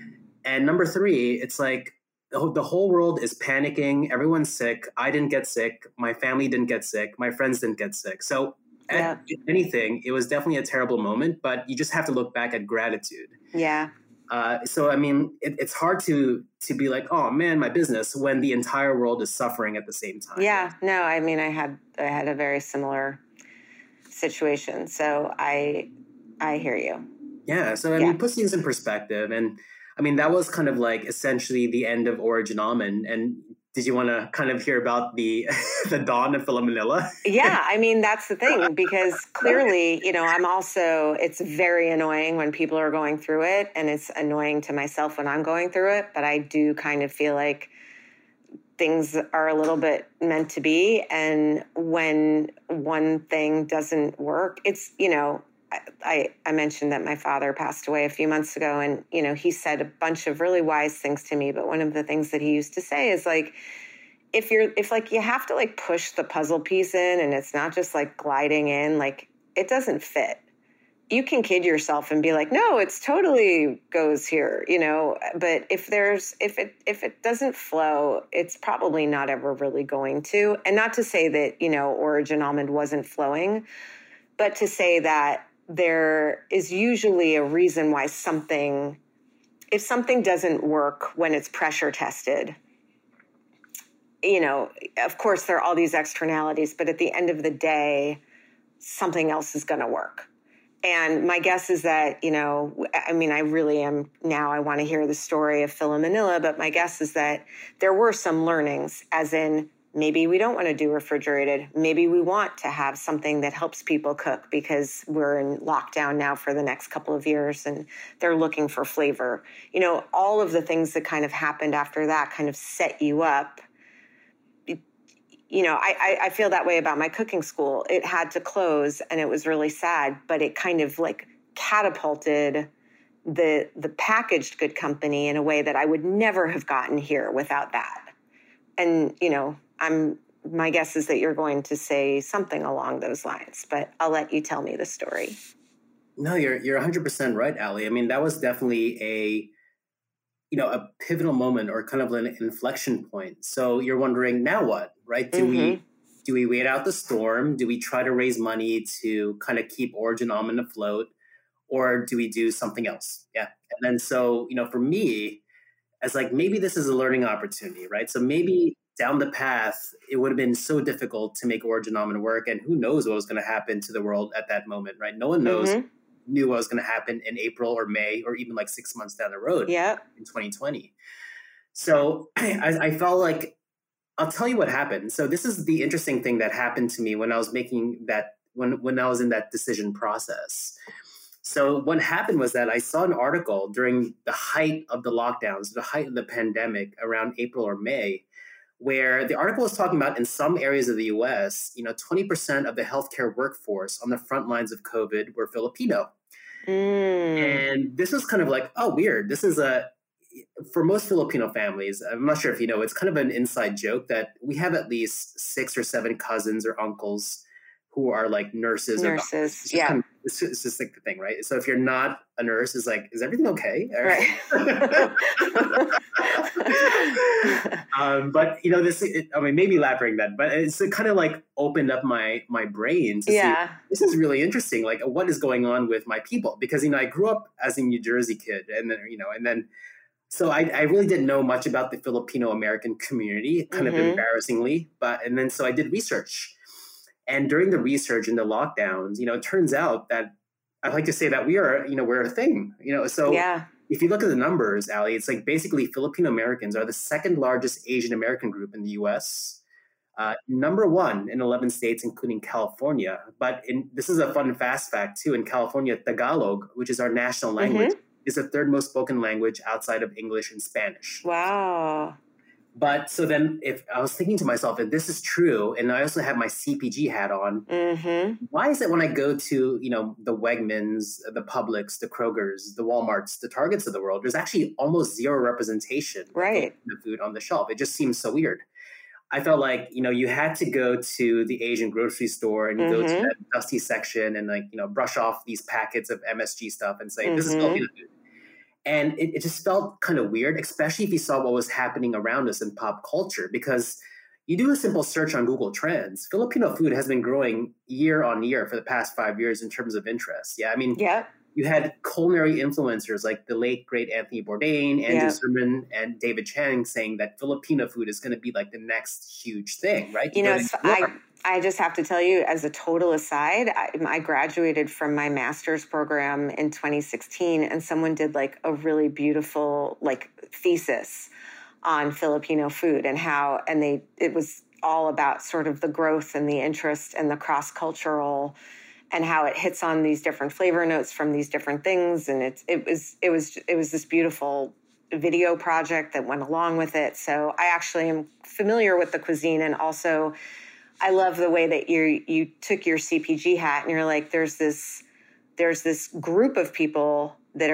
And number three, it's like the whole- the whole world is panicking. Everyone's sick. I didn't get sick. My family didn't get sick. My friends didn't get sick. So, Yeah. at, if anything, it was definitely a terrible moment, but you just have to look back at gratitude. Yeah. Uh, so, I mean, it, it's hard to to be like, oh man, my business, when the entire world is suffering at the same time. Yeah. No, I mean, I had I had a very similar situation, so I I hear you. Yeah. So, I Yeah. mean, puts things in perspective. And I mean, that was kind of like essentially the end of Origin Almond. And did you want to kind of hear about the the dawn of Philip Manila? Yeah, I mean, that's the thing, because clearly, you know, I'm also, it's very annoying when people are going through it, and it's annoying to myself when I'm going through it, but I do kind of feel like things are a little bit meant to be. And when one thing doesn't work, it's, you know, I, I mentioned that my father passed away a few months ago, and, you know, he said a bunch of really wise things to me. But one of the things that he used to say is like, if you're, if like you have to like push the puzzle piece in and it's not just like gliding in, like it doesn't fit. You can kid yourself and be like, no, it's totally goes here, you know, but if there's, if it, if it doesn't flow, it's probably not ever really going to. And not to say that, you know, Origin Almond wasn't flowing, but to say that there is usually a reason why something, if something doesn't work when it's pressure tested, you know, of course there are all these externalities, but at the end of the day, something else is going to work. And my guess is that, you know, I mean, I really am now, I want to hear the story of Phil and Manila, but my guess is that there were some learnings, as in maybe we don't want to do refrigerated. Maybe we want to have something that helps people cook because we're in lockdown now for the next couple of years and they're looking for flavor. You know, all of the things that kind of happened after that kind of set you up. You know, I, I feel that way about my cooking school. It had to close and it was really sad, but it kind of like catapulted the the packaged good company in a way that I would never have gotten here without that. And, you know, I'm my guess is that you're going to say something along those lines, but I'll let you tell me the story. No, you're you're one hundred percent right, Allie. I mean, that was definitely a you know, a pivotal moment or kind of an inflection point. So you're wondering, now what, right? Do mm-hmm. we do we wait out the storm? Do we try to raise money to kind of keep Origin Almond afloat? Or do we do something else? Yeah. And then so, you know, for me, as like, maybe this is a learning opportunity, right? So maybe down the path, it would have been so difficult to make Origin Almond work. And who knows what was going to happen to the world at that moment, right? No one knows. Mm-hmm. knew what was going to happen in April or May or even like six months down the road yeah. in twenty twenty. So I, I felt like, I'll tell you what happened. So this is the interesting thing that happened to me when I was making that, when, when I was in that decision process. So what happened was that I saw an article during the height of the lockdowns, the height of the pandemic around April or May, where the article was talking about in some areas of the U S, you know, twenty percent of the healthcare workforce on the front lines of COVID were Filipino. Mm. And this was kind of like, oh, weird. This is a, for most Filipino families, I'm not sure if you know, it's kind of an inside joke that we have at least six or seven cousins or uncles who are like nurses. Nurses, or it's yeah. Kind of, it's, just, it's just like the thing, right? So if you're not a nurse, it's like, is everything okay? Right. um, but, you know, this, it, I mean, maybe elaborating that, but it's it kind of like opened up my my brain to yeah. see, this is really interesting. Like, what is going on with my people? Because, you know, I grew up as a New Jersey kid and then, you know, and then, so I, I really didn't know much about the Filipino-American community, kind mm-hmm. of embarrassingly, but, and then, so I did research. And during the research and the lockdowns, you know, it turns out that I like to say that we are, you know, we're a thing, you know, so yeah. if you look at the numbers, Allie, it's like basically Filipino Americans are the second largest Asian American group in the U S, uh, number one in eleven states, including California. But in, this is a fun fast fact too. In California, Tagalog, which is our national language, mm-hmm. is the third most spoken language outside of English and Spanish. Wow. But so then if I was thinking to myself, if this is true, and I also have my C P G hat on, mm-hmm. why is it when I go to, you know, the Wegmans, the Publix, the Krogers, the Walmarts, the Targets of the world, there's actually almost zero representation right. of the food on the shelf. It just seems so weird. I felt like, you know, you had to go to the Asian grocery store and you mm-hmm. go to that dusty section and like, you know, brush off these packets of M S G stuff and say, mm-hmm. this is Filipino food. And it, it just felt kind of weird, especially if you saw what was happening around us in pop culture, because you do a simple search on Google Trends. Filipino food has been growing year on year for the past five years in terms of interest. Yeah, I mean, yeah. you had culinary influencers like the late, great Anthony Bourdain, Andrew yeah. Zimmerman, and David Chang saying that Filipino food is going to be like the next huge thing, right? You, you know, so I, I just have to tell you, as a total aside, I, I graduated from my master's program in twenty sixteen, and someone did like a really beautiful like thesis on Filipino food and how, and they, it was all about sort of the growth and the interest and the cross-cultural and how it hits on these different flavor notes from these different things. And it's, it was, it was, it was this beautiful video project that went along with it. So I actually am familiar with the cuisine, and also I love the way that you you took your C P G hat and you're like, there's this there's this group of people that are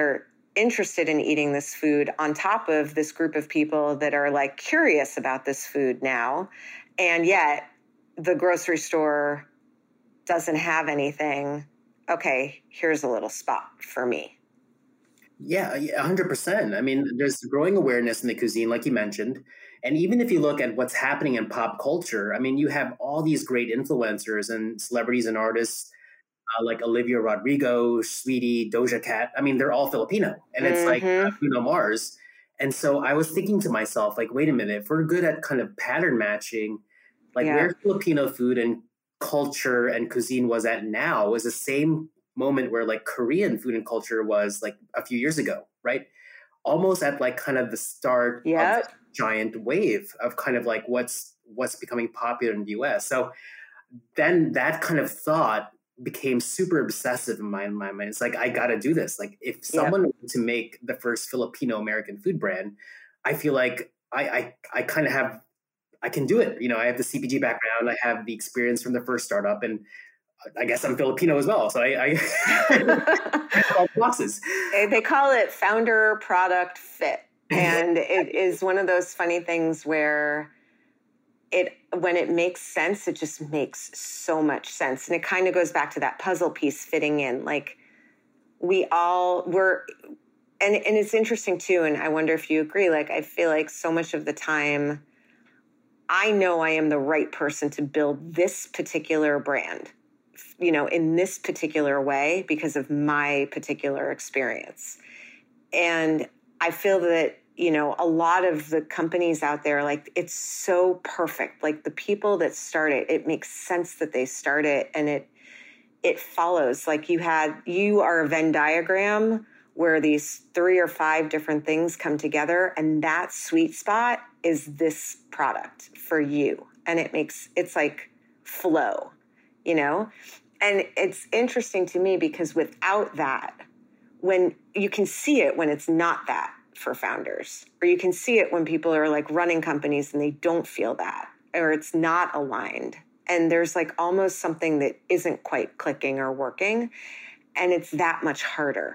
interested in eating this food on top of this group of people that are like curious about this food now. And yet the grocery store doesn't have anything. Okay, here's a little spot for me. Yeah, yeah, one hundred percent. I mean, there's growing awareness in the cuisine, like you mentioned. And even if you look at what's happening in pop culture, I mean, you have all these great influencers and celebrities and artists uh, like Olivia Rodrigo, Sweetie, Doja Cat. I mean, they're all Filipino. And it's mm-hmm. like uh, Bruno Mars. And so I was thinking to myself, like, wait a minute, if we're good at kind of pattern matching, like yeah. where Filipino food and culture and cuisine was at now was the same moment where like Korean food and culture was like a few years ago, right? Almost at like kind of the start yep. of this giant wave of kind of like what's what's becoming popular in the U S. So then that kind of thought became super obsessive in my, in my mind. It's like, I got to do this. Like if someone yep. wanted to make the first Filipino American food brand, I feel like I I, I kind of have, I can do it. You know, I have the C P G background. I have the experience from the first startup, and I guess I'm Filipino as well. So I, I all boxes. They call it founder product fit. And it is one of those funny things where it, when it makes sense, it just makes so much sense. And it kind of goes back to that puzzle piece fitting in. Like we all were, and, and it's interesting too. And I wonder if you agree, like, I feel like so much of the time, I know I am the right person to build this particular brand, you know, in this particular way because of my particular experience. And I feel that, you know, a lot of the companies out there, like it's so perfect. Like the people that start it, it makes sense that they start it and it, it follows. Like you had, you are a Venn diagram where these three or five different things come together, and that sweet spot is this product for you. And it makes, it's like flow, you know? And it's interesting to me because without that, when you can see it when it's not that for founders, or you can see it when people are like running companies and they don't feel that, or it's not aligned. And there's like almost something that isn't quite clicking or working. And it's that much harder.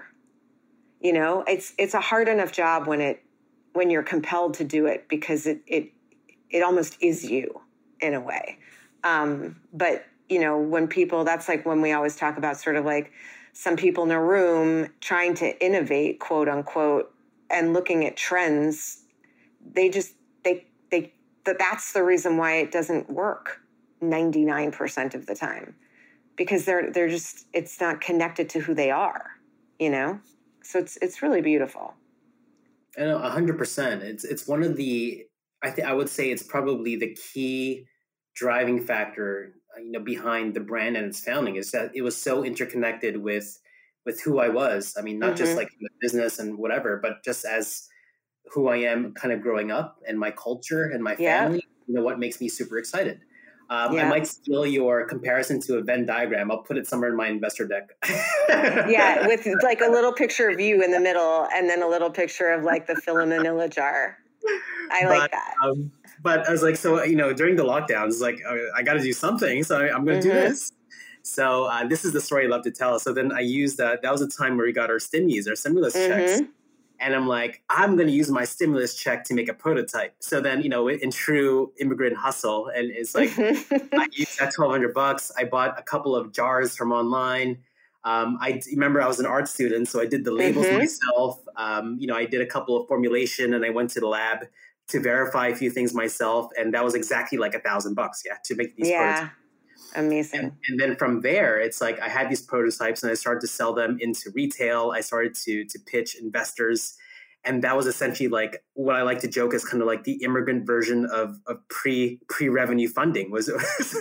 You know, it's, it's a hard enough job when it, when you're compelled to do it because it, it, it almost is you in a way. Um, but you know, when people, that's like when we always talk about sort of like some people in a room trying to innovate, quote unquote, and looking at trends, they just, they, they, that that's the reason why it doesn't work ninety-nine percent of the time, because they're, they're just, it's not connected to who they are, you know? So it's, it's really beautiful. And a hundred percent. It's, it's one of the, I think I would say it's probably the key driving factor, you know, behind the brand and its founding is that it was so interconnected with, with who I was. I mean, not mm-hmm. just like the business and whatever, but just as who I am kind of growing up and my culture and my family, yeah. you know, what makes me super excited. Um, yeah. I might steal your comparison to a Venn diagram. I'll put it somewhere in my investor deck. Yeah, with like a little picture of you in the middle and then a little picture of like the Phil Manila jar. I but, like that. Um, but I was like, so, you know, during the lockdowns, like, I, I got to do something. So I, I'm going to mm-hmm. do this. So uh, this is the story I love to tell. So then I used that. That was a time where we got our stimmies, our stimulus mm-hmm. checks. And I'm like, I'm going to use my stimulus check to make a prototype. So then, you know, in true immigrant hustle, and it's like, I used that twelve hundred bucks. I bought a couple of jars from online. Um, I remember I was an art student, so I did the labels mm-hmm. myself. Um, you know, I did a couple of formulation, and I went to the lab to verify a few things myself. And that was exactly like a thousand bucks, yeah, to make these yeah. prototypes. Amazing. And, and then from there, it's like I had these prototypes and I started to sell them into retail. I started to to pitch investors. And that was essentially like what I like to joke is kind of like the immigrant version of, of pre pre revenue funding was.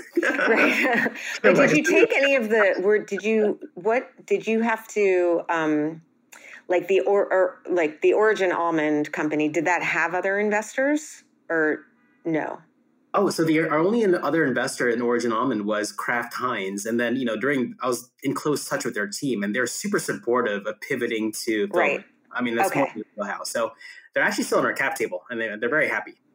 Right. But did you take any of the were did you what did you have to um, like the or, or like the Origin Almond Company, did that have other investors or no? Oh, so the our only other investor in Origin Almond was Kraft Heinz. And then, you know, during, I was in close touch with their team and they're super supportive of pivoting to, right. I mean, that's okay. more than the house. So they're actually still on our cap table and they, they're very happy.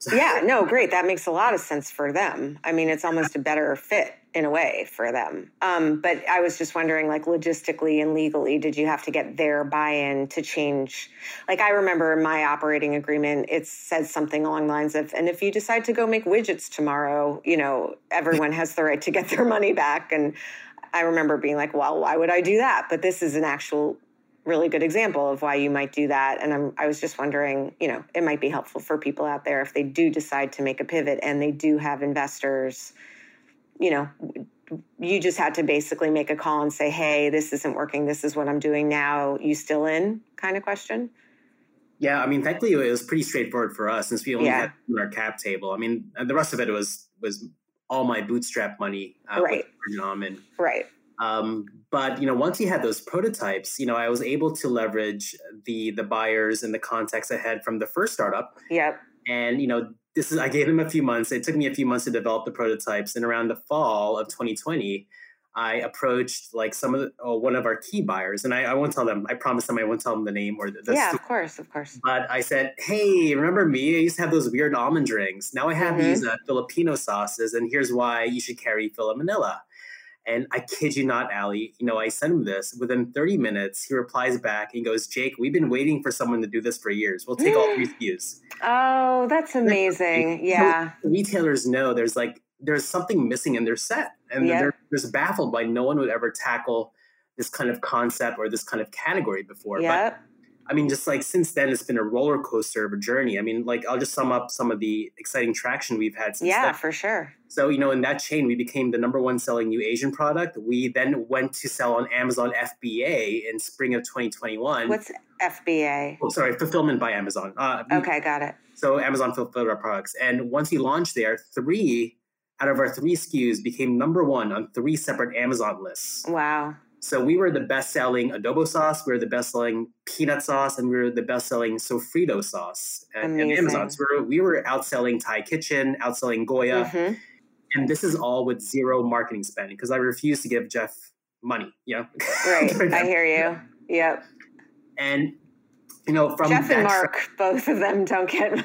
Yeah, no, great. That makes a lot of sense for them. I mean, it's almost a better fit in a way for them. Um, but I was just wondering, like, logistically and legally, did you have to get their buy-in to change? Like, I remember in my operating agreement, it says something along the lines of, and if you decide to go make widgets tomorrow, you know, everyone has the right to get their money back. And I remember being like, well, why would I do that? But this is an actual really good example of why you might do that. And I'm, I was just wondering, you know, it might be helpful for people out there if they do decide to make a pivot and they do have investors, you know, you just had to basically make a call and say, hey, this isn't working. This is what I'm doing now. You still in kind of question? Yeah, I mean, thankfully, it was pretty straightforward for us since we only Yeah. had our cap table. I mean, and the rest of it was was all my bootstrap money. Uh, Right. with Nom and Right. Um, but, you know, once you had those prototypes, you know, I was able to leverage the the buyers and the contacts I had from the first startup. Yep. And, you know, this is, I gave them a few months. It took me a few months to develop the prototypes. And around the fall of twenty twenty, I approached like some of the, oh, one of our key buyers. And I, I won't tell them, I promised them I won't tell them the name or the, the Yeah, story. of course, of course. But I said, hey, remember me? I used to have those weird almond drinks. Now I have Mhm. these uh, Filipino sauces. And here's why you should carry Fila Manila. And I kid you not, Ali, you know, I sent him this. Within thirty minutes, he replies back and goes, Jake, we've been waiting for someone to do this for years. We'll take all three S K Us. Oh, that's amazing. Yeah. So retailers know there's like, there's something missing in their set. And Yeah. they're just baffled why no one would ever tackle this kind of concept or this kind of category before. Yep. But I mean, just like since then, it's been a roller coaster of a journey. I mean, like I'll just sum up some of the exciting traction we've had since Yeah, then. for sure. So, you know, in that chain, we became the number one selling new Asian product. We then went to sell on Amazon F B A in spring of twenty twenty-one. What's F B A? Oh, sorry, fulfillment by Amazon. Uh, we- Okay, got it. So Amazon fulfilled our products. And once we launched there, three out of our three S K Us became number one on three separate Amazon lists. Wow. So we were the best-selling adobo sauce, we were the best-selling peanut sauce, and we were the best-selling sofrito sauce at, at Amazing. Amazon. So we were, we were outselling Thai Kitchen, outselling Goya. Mhm. And this is all with zero marketing spending because I refuse to give Jeff money, you know? Right. I hear you. Yep. And, you know, from Jeff and that Mark, both of them don't get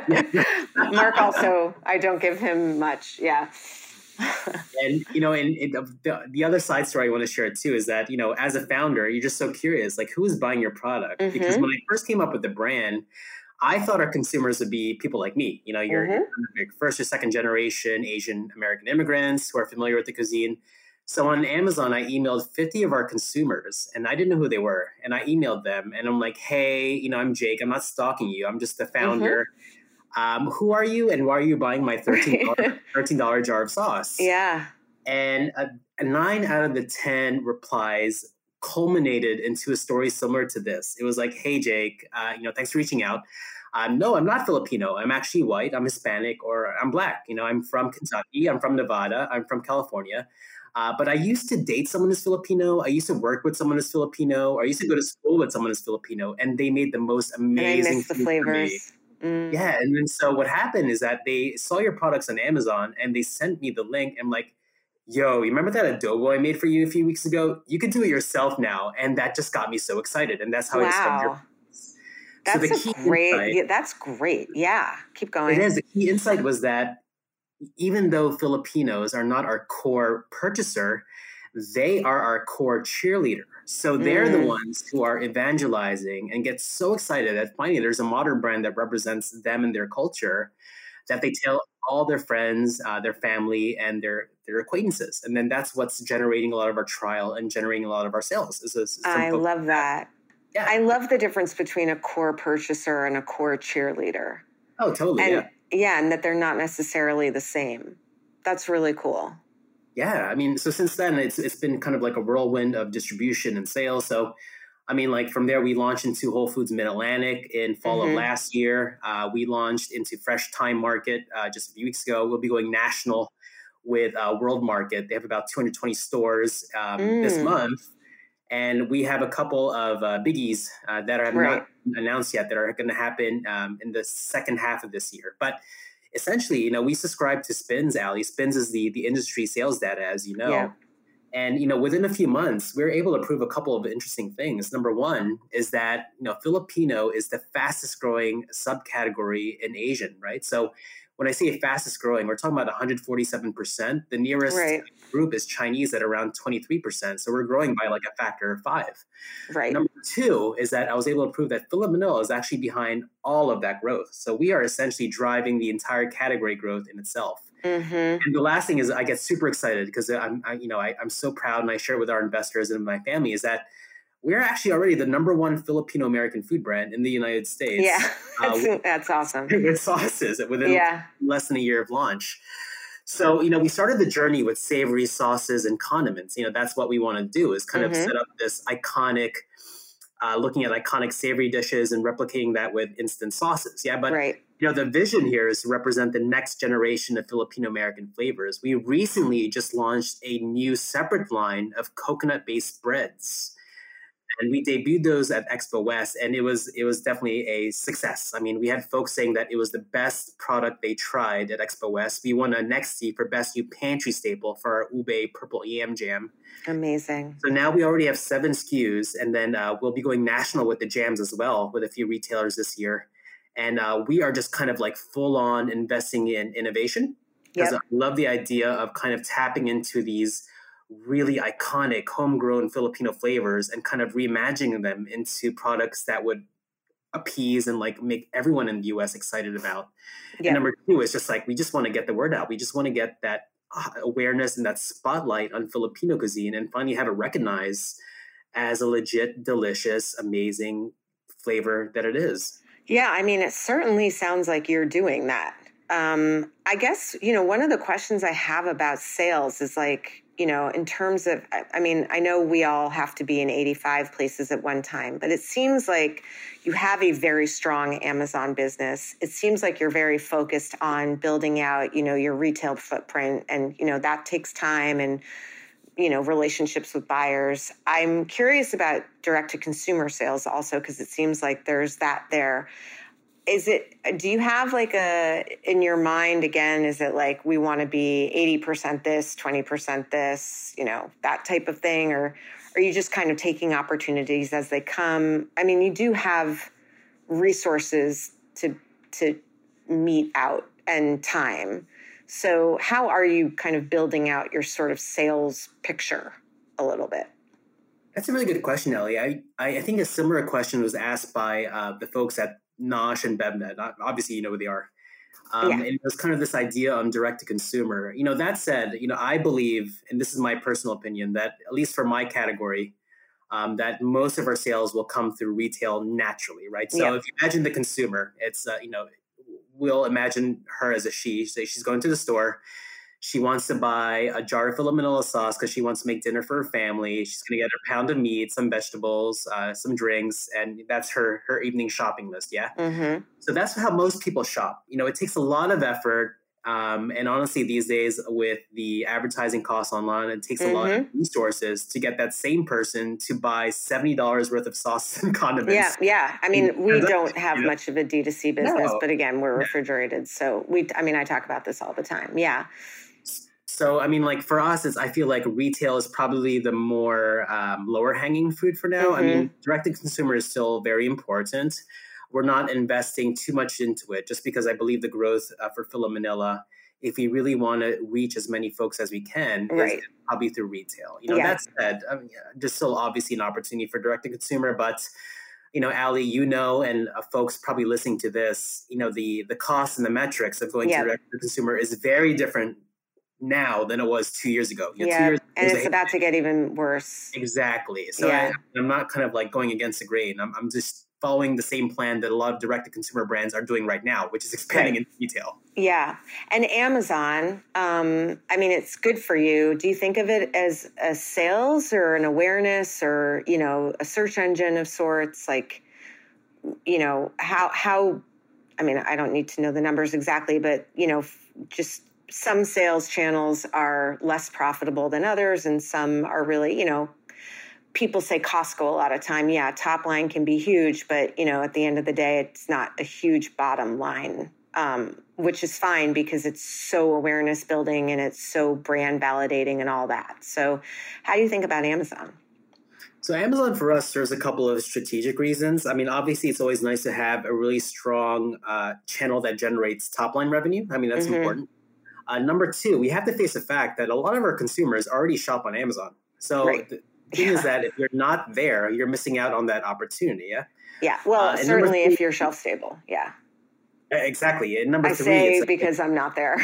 Mark also, I don't give him much. Yeah. And, you know, and it, the, the other side story I want to share too is that, you know, as a founder, you're just so curious, like who is buying your product? Mhm. Because when I first came up with the brand, I thought our consumers would be people like me. You know, you're, Mhm. you're first or second generation Asian American immigrants who are familiar with the cuisine. So on Amazon, I emailed fifty of our consumers and I didn't know who they were. And I emailed them and I'm like, hey, you know, I'm Jake. I'm not stalking you. I'm just the founder. Um, who are you and why are you buying my thirteen dollars, thirteen dollars jar of sauce? Yeah. And a, a nine out of the ten replies culminated into a story similar to this. It was like, hey, Jake, uh, you know, thanks for reaching out. Um, no, I'm not Filipino. I'm actually white. I'm Hispanic or I'm Black. You know, I'm from Kentucky. I'm from Nevada. I'm from California. Uh, but I used to date someone who's Filipino. I used to work with someone who's Filipino. I used to go to school with someone who's Filipino. And they made the most And I amazing miss the food for me. flavors. Mm. Yeah. And then so what happened is that they saw your products on Amazon and they sent me the link. And like, yo, you remember that adobo I made for you a few weeks ago? You can do it yourself now. And that just got me so excited. And that's how I discovered your Wow. products. That's so the a key great, insight, yeah, that's great. Yeah. Keep going. it is. The key insight was that even though Filipinos are not our core purchaser, they are our core cheerleader. So they're the Mm. ones who are evangelizing and get so excited that finally there's a modern brand that represents them and their culture that they tell all their friends, uh, their family, and their their acquaintances. And then that's what's generating a lot of our trial and generating a lot of our sales. Is this, I love that. Yeah. I love the difference between a core purchaser and a core cheerleader. Oh, totally. And yeah. yeah, and that they're not necessarily the same. That's really cool. Yeah, I mean, so since then, it's it's been kind of like a whirlwind of distribution and sales. So, I mean, like from there, we launched into Whole Foods Mid-Atlantic in fall Mhm. of last year. Uh, we launched into Fresh Time Market uh, just a few weeks ago. We'll be going national with uh, World Market. They have about two hundred twenty stores um, this Mm. month. And we have a couple of uh, biggies uh, that are Right. not announced yet that are going to happen um, in the second half of this year. But essentially, you know, we subscribe to Spins, Ali. Spins is the the industry sales data, as you know. Yeah. And, you know, within a few months, we were able to prove a couple of interesting things. Number one is that, you know, Filipino is the fastest growing subcategory in Asian, right? So when I say fastest growing, we're talking about one hundred forty-seven percent. The nearest Right. group is Chinese at around twenty-three percent. So we're growing by like a factor of five. Right. Number two is that I was able to prove that Philip Manila is actually behind all of that growth. So we are essentially driving the entire category growth in itself. Mm-hmm. And the last thing is I get super excited because I'm, I, you know, I, I'm so proud, and I share with our investors and my family, is that we're actually already the number one Filipino American food brand in the United States. Yeah, that's, uh, that's awesome. with sauces within Yeah. less than a year of launch. So, you know, we started the journey with savory sauces and condiments. You know, that's what we want to do, is kind Mhm. of set up this iconic, uh, looking at iconic savory dishes and replicating that with instant sauces. Yeah, but Right. you know, the vision here is to represent the next generation of Filipino American flavors. We recently just launched a new separate line of coconut-based breads. And we debuted those at Expo West, and it was it was definitely a success. I mean, we had folks saying that it was the best product they tried at Expo West. We won a Nexty for Best New Pantry Staple for our Ube Purple Yam Jam. Amazing. So now we already have seven S K Us, and then uh, we'll be going national with the jams as well with a few retailers this year. And uh, we are just kind of like full on investing in innovation, because Yep. I love the idea of kind of tapping into these really iconic homegrown Filipino flavors and kind of reimagining them into products that would appease and like make everyone in the U S excited about. Yeah. And number two is just like, we just want to get the word out. We just want to get that uh, awareness and that spotlight on Filipino cuisine and finally have it recognized as a legit, delicious, amazing flavor that it is. Yeah, I mean, it certainly sounds like you're doing that. Um, I guess, you know, one of the questions I have about sales is like, you know, in terms of, I, I mean, I know we all have to be in eighty-five places at one time, but it seems like you have a very strong Amazon business. It seems like you're very focused on building out, you know, your retail footprint, and, you know, that takes time and, you know, relationships with buyers. I'm curious about direct to consumer sales also, because it seems like there's that there. Is it, do you have like a, in your mind, again, is it like we want to be eighty percent this, twenty percent this, you know, that type of thing? Or are you just kind of taking opportunities as they come? I mean, you do have resources to, to meet out and time. So how are you kind of building out your sort of sales picture a little bit? That's a really good question, Ellie. I, I think a similar question was asked by uh, the folks at Nosh and BevNet. Obviously, you know who they are. Um, Yeah. And it was kind of this idea on direct to consumer. You know, that said, you know, I believe, and this is my personal opinion, that at least for my category, um, that most of our sales will come through retail naturally, right? So Yeah. if you imagine the consumer, it's, uh, you know, we'll imagine her as a she. Say she's going to the store. She wants to buy a jar of Philip Manila sauce because she wants to make dinner for her family. She's going to get her pound of meat, some vegetables, uh, some drinks, and that's her her evening shopping list. Yeah. Mm-hmm. So that's how most people shop. You know, it takes a lot of effort. Um, and honestly, these days with the advertising costs online, it takes a lot of resources to get that same person to buy seventy dollars worth of sauce and condiments. Yeah, yeah. I mean, we That's- don't have you know. much of a D two C business, No. but again, we're refrigerated. So we, I mean, I talk about this all the time. Yeah. So, I mean, like for us, it's, I feel like retail is probably the more um, lower hanging fruit for now. I mean, direct to consumer is still very important. We're not investing too much into it just because I believe the growth uh, for Philip Manila, if we really want to reach as many folks as we can, Right. is probably through retail. You know, Yeah. that said, I mean, yeah, there's still obviously an opportunity for direct to consumer, but you know, Ali, you know, and uh, folks probably listening to this, you know, the the costs and the metrics of going Yeah. to direct to consumer is very different now than it was two years ago. You know, two Yeah. years And was it's a- about to get even worse. Exactly. So Yeah. I, I'm not kind of like going against the grain. I'm, I'm just following the same plan that a lot of direct-to-consumer brands are doing right now, which is expanding Right. into retail. Yeah. And Amazon, um, I mean, it's good for you. Do you think of it as a sales or an awareness or, you know, a search engine of sorts? Like, you know, how, how, I mean, I don't need to know the numbers exactly, but, you know, f- just some sales channels are less profitable than others, and some are really, you know, people say Costco a lot of time. Yeah, top line can be huge, but, you know, at the end of the day, it's not a huge bottom line um, which is fine because it's so awareness building and it's so brand validating and all that. So how do you think about Amazon? So Amazon for us, there's a couple of strategic reasons. I mean, obviously, it's always nice to have a really strong uh, channel that generates top-line revenue. I mean, that's mm-hmm. important. Uh, number two, we have to face the fact that a lot of our consumers already shop on Amazon. So right. the thing yeah. is that if you're not there, you're missing out on that opportunity, yeah? Yeah, well, uh, certainly three, if you're shelf-stable, yeah. Exactly. And number I three, say it's like, because I'm not there.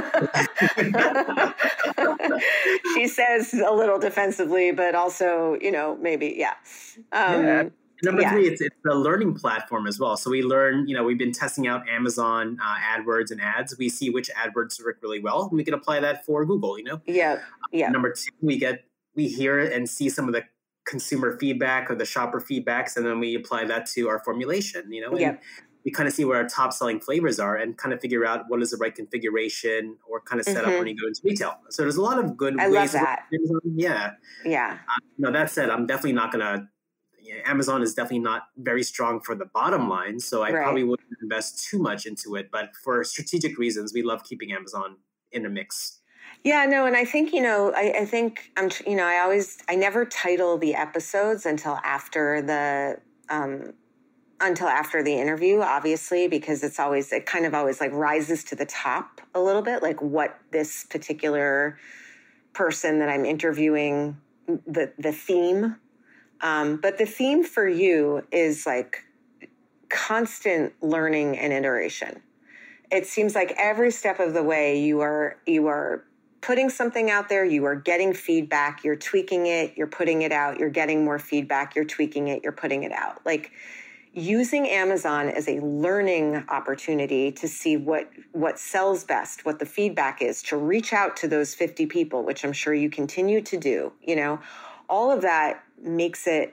She says a little defensively, but also, you know, maybe, yeah. Um, yeah. Number yeah. three, it's it's the learning platform as well. So we learn, you know, we've been testing out Amazon uh, AdWords and ads. We see which AdWords work really well, and we can apply that for Google. You know. Yeah. Yeah. Uh, number two, we get we hear and see some of the consumer feedback or the shopper feedbacks, and then we apply that to our formulation. You know. And, yeah. we kind of see what our top selling flavors are and kind of figure out what is the right configuration or kind of set mm-hmm. up when you go into retail. So there's a lot of good I ways. love that. To yeah. Yeah. Uh, no, that said, I'm definitely not going to, you know, Amazon is definitely not very strong for the bottom line. So I right. probably wouldn't invest too much into it. But for strategic reasons, we love keeping Amazon in the mix. Yeah, no, and I think, you know, I, I think, I'm, you know, I always, I never title the episodes until after the, um, until after the interview, obviously, because it's always, it kind of always like rises to the top a little bit, like what this particular person that I'm interviewing, the, the theme. Um, but the theme for you is like constant learning and iteration. It seems like every step of the way you are, you are putting something out there, you are getting feedback, you're tweaking it, you're putting it out, you're getting more feedback, you're tweaking it, you're putting it out. Like, using Amazon as a learning opportunity to see what what sells best, what the feedback is, to reach out to those fifty people, which I'm sure you continue to do, you know, all of that makes it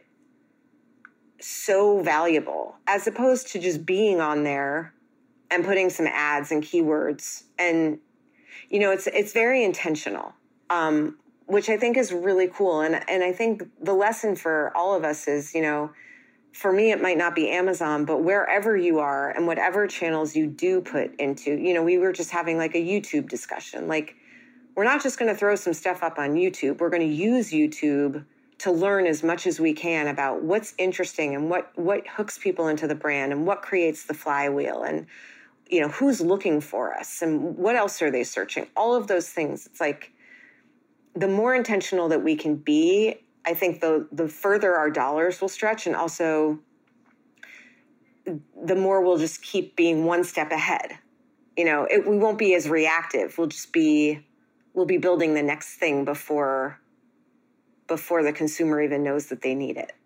so valuable as opposed to just being on there and putting some ads and keywords. And, you know, it's it's very intentional, um, which I think is really cool. And, and I think the lesson for all of us is, you know, for me, it might not be Amazon, but wherever you are and whatever channels you do put into, you know, we were just having like a YouTube discussion. Like, we're not just going to throw some stuff up on YouTube. We're going to use YouTube to learn as much as we can about what's interesting and what, what hooks people into the brand and what creates the flywheel and, you know, who's looking for us and what else are they searching? All of those things. It's like the more intentional that we can be, I think the the further our dollars will stretch, and also the more we'll just keep being one step ahead. You know, it, we won't be as reactive. We'll just be we'll be building the next thing before before the consumer even knows that they need it.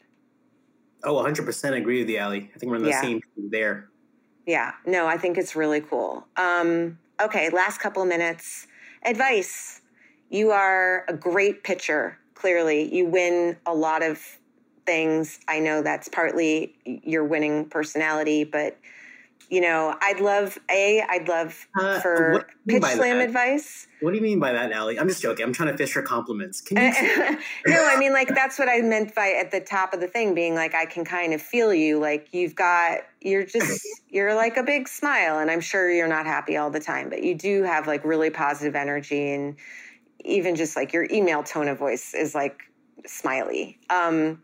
Oh, one hundred percent agree with you, Allie. I think we're on the yeah. same thing there. Yeah. No, I think it's really cool. Um, okay, last couple of minutes. Advice. You are a great pitcher. Clearly, you win a lot of things. I know that's partly your winning personality, but, you know, I'd love, A, I'd love uh, for Pitch Slam that? advice. What do you mean by that, Allie? I'm just joking. I'm trying to fish for compliments. Can you? No, I mean, like, that's what I meant by at the top of the thing being like, I can kind of feel you. Like, you've got, you're just, you're like a big smile. And I'm sure you're not happy all the time, but you do have like really positive energy, and even just like your email tone of voice is like smiley, um,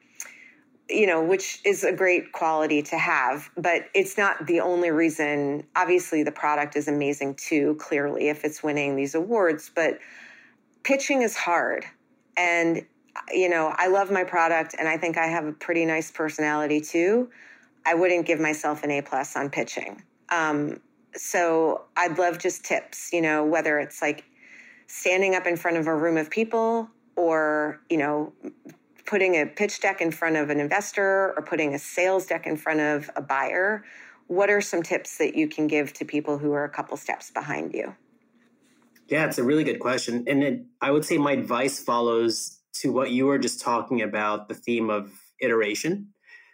you know, which is a great quality to have, but it's not the only reason. Obviously the product is amazing too, clearly, if it's winning these awards, but pitching is hard. And, you know, I love my product and I think I have a pretty nice personality too. I wouldn't give myself an A plus on pitching. Um, so I'd love just tips, you know, whether it's like standing up in front of a room of people or, you know, putting a pitch deck in front of an investor or putting a sales deck in front of a buyer. What are some tips that you can give to people who are a couple steps behind you? Yeah, it's a really good question. And it, I would say my advice follows to what you were just talking about, the theme of iteration.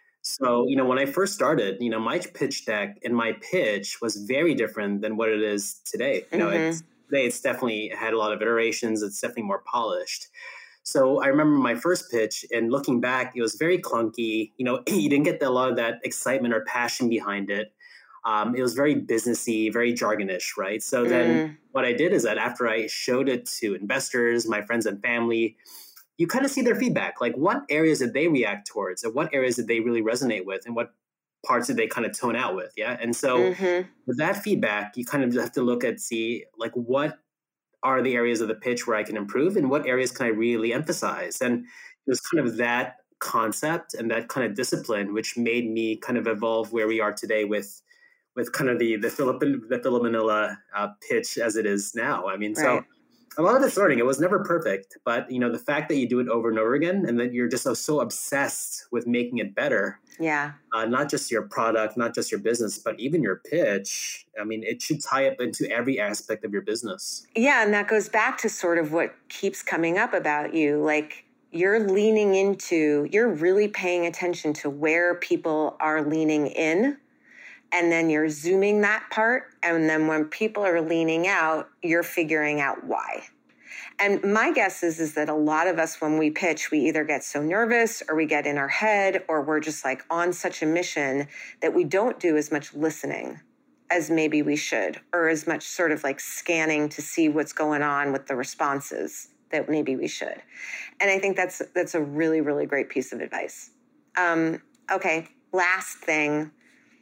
So, you know, when I first started, you know, my pitch deck and my pitch was very different than what it is today. You know, mm-hmm. it's Today, it's definitely had a lot of iterations. It's definitely more polished. So I remember my first pitch, and looking back, it was very clunky. You know, you didn't get a lot of that excitement or passion behind it. Um, it was very businessy, very jargonish, right? So then mm. what I did is that after I showed it to investors, my friends and family, you kind of see their feedback. Like, what areas did they react towards, and what areas did they really resonate with, and what parts did they kind of tone out with? Yeah. And so mm-hmm. with that feedback, you kind of have to look at, see, like, what are the areas of the pitch where I can improve, and what areas can I really emphasize? And it was kind of that concept and that kind of discipline which made me kind of evolve where we are today with with kind of the the Philippine the Philomenola uh, pitch as it is now. I mean, right. so a lot of it's learning. It was never perfect, but you know, the fact that you do it over and over again, and that you're just so, so obsessed with making it better. Yeah. Uh, not just your product, not just your business, but even your pitch. I mean, it should tie up into every aspect of your business. Yeah, and that goes back to sort of what keeps coming up about you, like. You're leaning into, you're really paying attention to where people are leaning in, and then you're zooming that part. And then when people are leaning out, you're figuring out why. And my guess is, is that a lot of us, when we pitch, we either get so nervous or we get in our head, or we're just like on such a mission that we don't do as much listening as maybe we should, or as much sort of like scanning to see what's going on with the responses that maybe we should. And I think that's that's a really, really great piece of advice. Um, okay, last thing,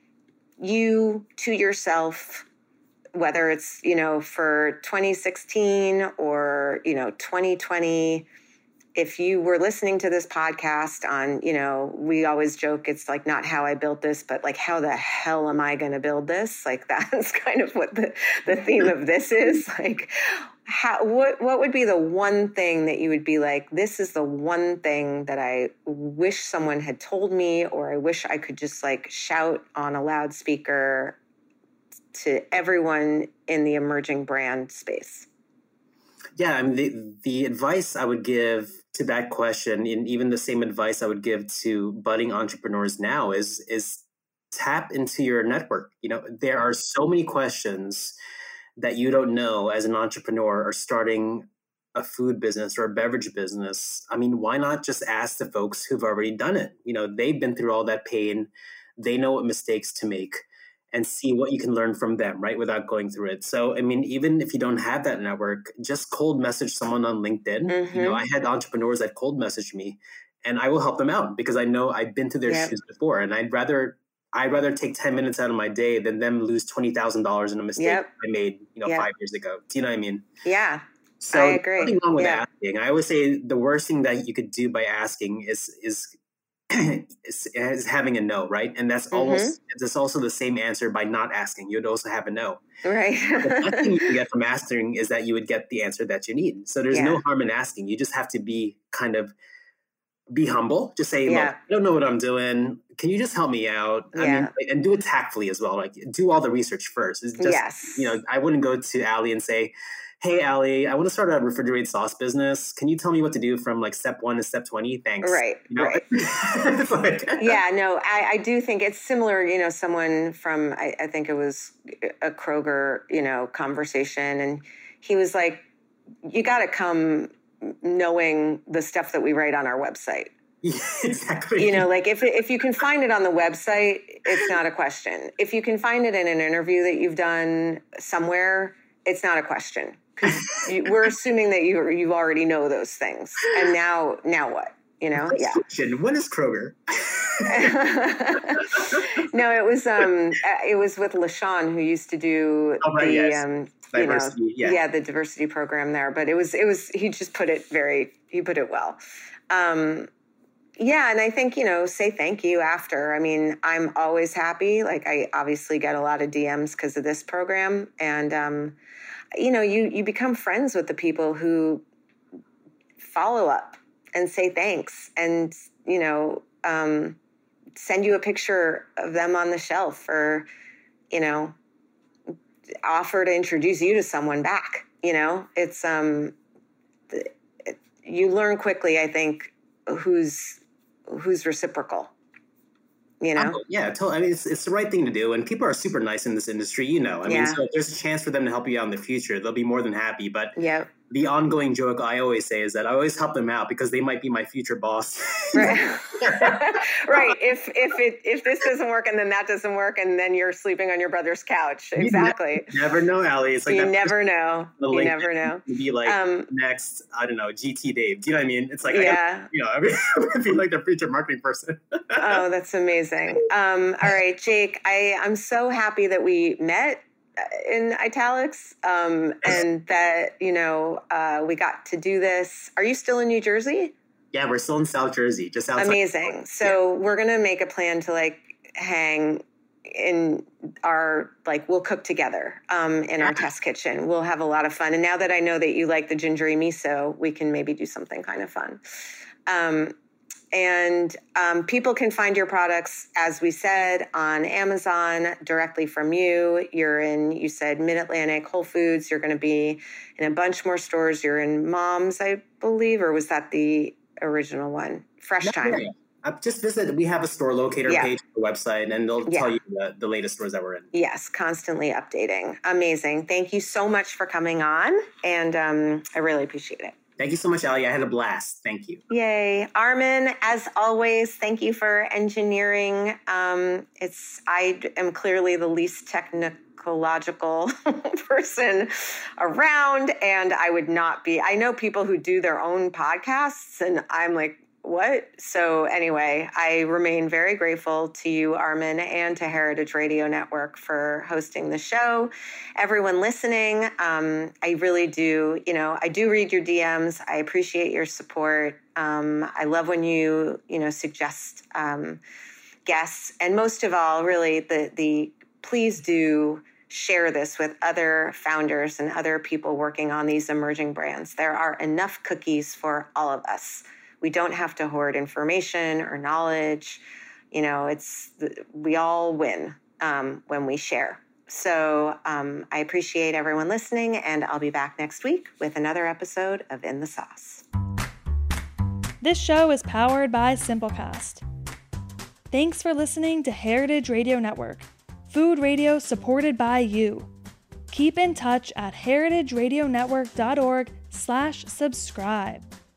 you to yourself, whether it's, you know, for twenty sixteen or, you know, twenty twenty, if you were listening to this podcast on, you know, we always joke, it's like not how I built this, but like, how the hell am I going to build this? Like, that's kind of what the, the theme of this is. Like, how, what, what would be the one thing that you would be like, this is the one thing that I wish someone had told me, or I wish I could just like shout on a loudspeaker to everyone in the emerging brand space? Yeah, I mean, the, the advice I would give to that question, and even the same advice I would give to budding entrepreneurs now, is is tap into your network. You know, there are so many questions that you don't know as an entrepreneur or starting a food business or a beverage business. I mean, why not just ask the folks who've already done it? You know, they've been through all that pain. They know what mistakes to make, and see what you can learn from them, right, without going through it. So, I mean, even if you don't have that network, just cold message someone on LinkedIn. Mm-hmm. You know, I had entrepreneurs that cold messaged me, and I will help them out because I know I've been through their yep. shoes before, and I'd rather I'd rather take ten minutes out of my day than them lose twenty thousand dollars in a mistake yep. I made, you know, yep. five years ago. Do you know what I mean? Yeah. So I agree. Nothing wrong with yeah. asking. I always say the worst thing that you could do by asking is is is, is having a no, right? And that's mm-hmm. almost that's also the same answer by not asking. You'd also have a no. Right. The best thing you can get from asking is that you would get the answer that you need. So there's yeah. no harm in asking. You just have to be kind of be humble. Just say, yeah. look, I don't know what I'm doing. Can you just help me out? Yeah. I mean, and do it tactfully as well. Like, do all the research first. It's just, yes. you know, I wouldn't go to Allie and say, hey, Allie, I want to start a refrigerated sauce business. Can you tell me what to do from like step one to step twenty? Thanks. Right, you know? right. like, yeah, no, I, I do think it's similar, you know, someone from, I, I think it was a Kroger, you know, conversation. And he was like, you got to come knowing the stuff that we write on our website. Yeah, exactly. You know, like if if you can find it on the website, it's not a question. If you can find it in an interview that you've done somewhere, it's not a question. Because we're assuming that you you already know those things. And now now what? You know? First yeah. Question, what is Kroger? No, it was um it was with LaShawn, who used to do oh, right, the yes. um diversity, you know, yeah. yeah, the diversity program there. But it was it was he just put it very he put it well. Um Yeah, and I think, you know, say thank you after. I mean, I'm always happy. Like, I obviously get a lot of D Ms because of this program. And, um, you know, you, you become friends with the people who follow up and say thanks and, you know, um, send you a picture of them on the shelf, or, you know, offer to introduce you to someone back. You know, it's, um, it, you learn quickly, I think, who's, who's reciprocal, you know? Oh, yeah, totally. I mean, it's, it's the right thing to do. And people are super nice in this industry, you know. I yeah. mean, so if there's a chance for them to help you out in the future, they'll be more than happy. But yeah. the ongoing joke I always say is that I always help them out because they might be my future boss. Right. Right. If if it if this doesn't work and then that doesn't work and then you're sleeping on your brother's couch. Exactly. You never know, Allie. It's like you that never know. You never know. Be like um, next, I don't know, G T Dave. Do you know what I mean? It's like yeah. I, you know, I mean, I feel like the future marketing person. Oh, that's amazing. Um, all right, Jake. I I'm so happy that we met in Italics, um, and that, you know, uh, we got to do this. Are you still in New Jersey? Yeah, we're still in South Jersey, just outside. Amazing. So yeah. We're going to make a plan to like hang in our, like, we'll cook together um, in yeah. our test kitchen. We'll have a lot of fun. And now that I know that you like the gingery miso, we can maybe do something kind of fun. Um, And um, people can find your products, as we said, on Amazon directly from you. You're in, you said, Mid-Atlantic, Whole Foods. You're going to be in a bunch more stores. You're in Mom's, I believe, or was that the original one? Fresh no, Time. Yeah. I've just visited. We have a store locator yeah. page on the website, and they'll yeah. tell you the, the latest stores that we're in. Yes, constantly updating. Amazing. Thank you so much for coming on, and um, I really appreciate it. Thank you so much, Allie. I had a blast. Thank you. Yay. Armin, as always, thank you for engineering. Um, it's I am clearly the least technological person around, and I would not be. I know people who do their own podcasts, and I'm like, what? So anyway, I remain very grateful to you, Armin, and to Heritage Radio Network for hosting the show. Everyone listening, um, I really do, you know, I do read your D Ms. I appreciate your support. Um, I love when you, you know, suggest um, guests. And most of all, really, the the please do share this with other founders and other people working on these emerging brands. There are enough cookies for all of us. We don't have to hoard information or knowledge. You know, it's we all win um, when we share. So um, I appreciate everyone listening, and I'll be back next week with another episode of In the Sauce. This show is powered by Simplecast. Thanks for listening to Heritage Radio Network, food radio supported by you. Keep in touch at heritageradionetwork.org slash subscribe.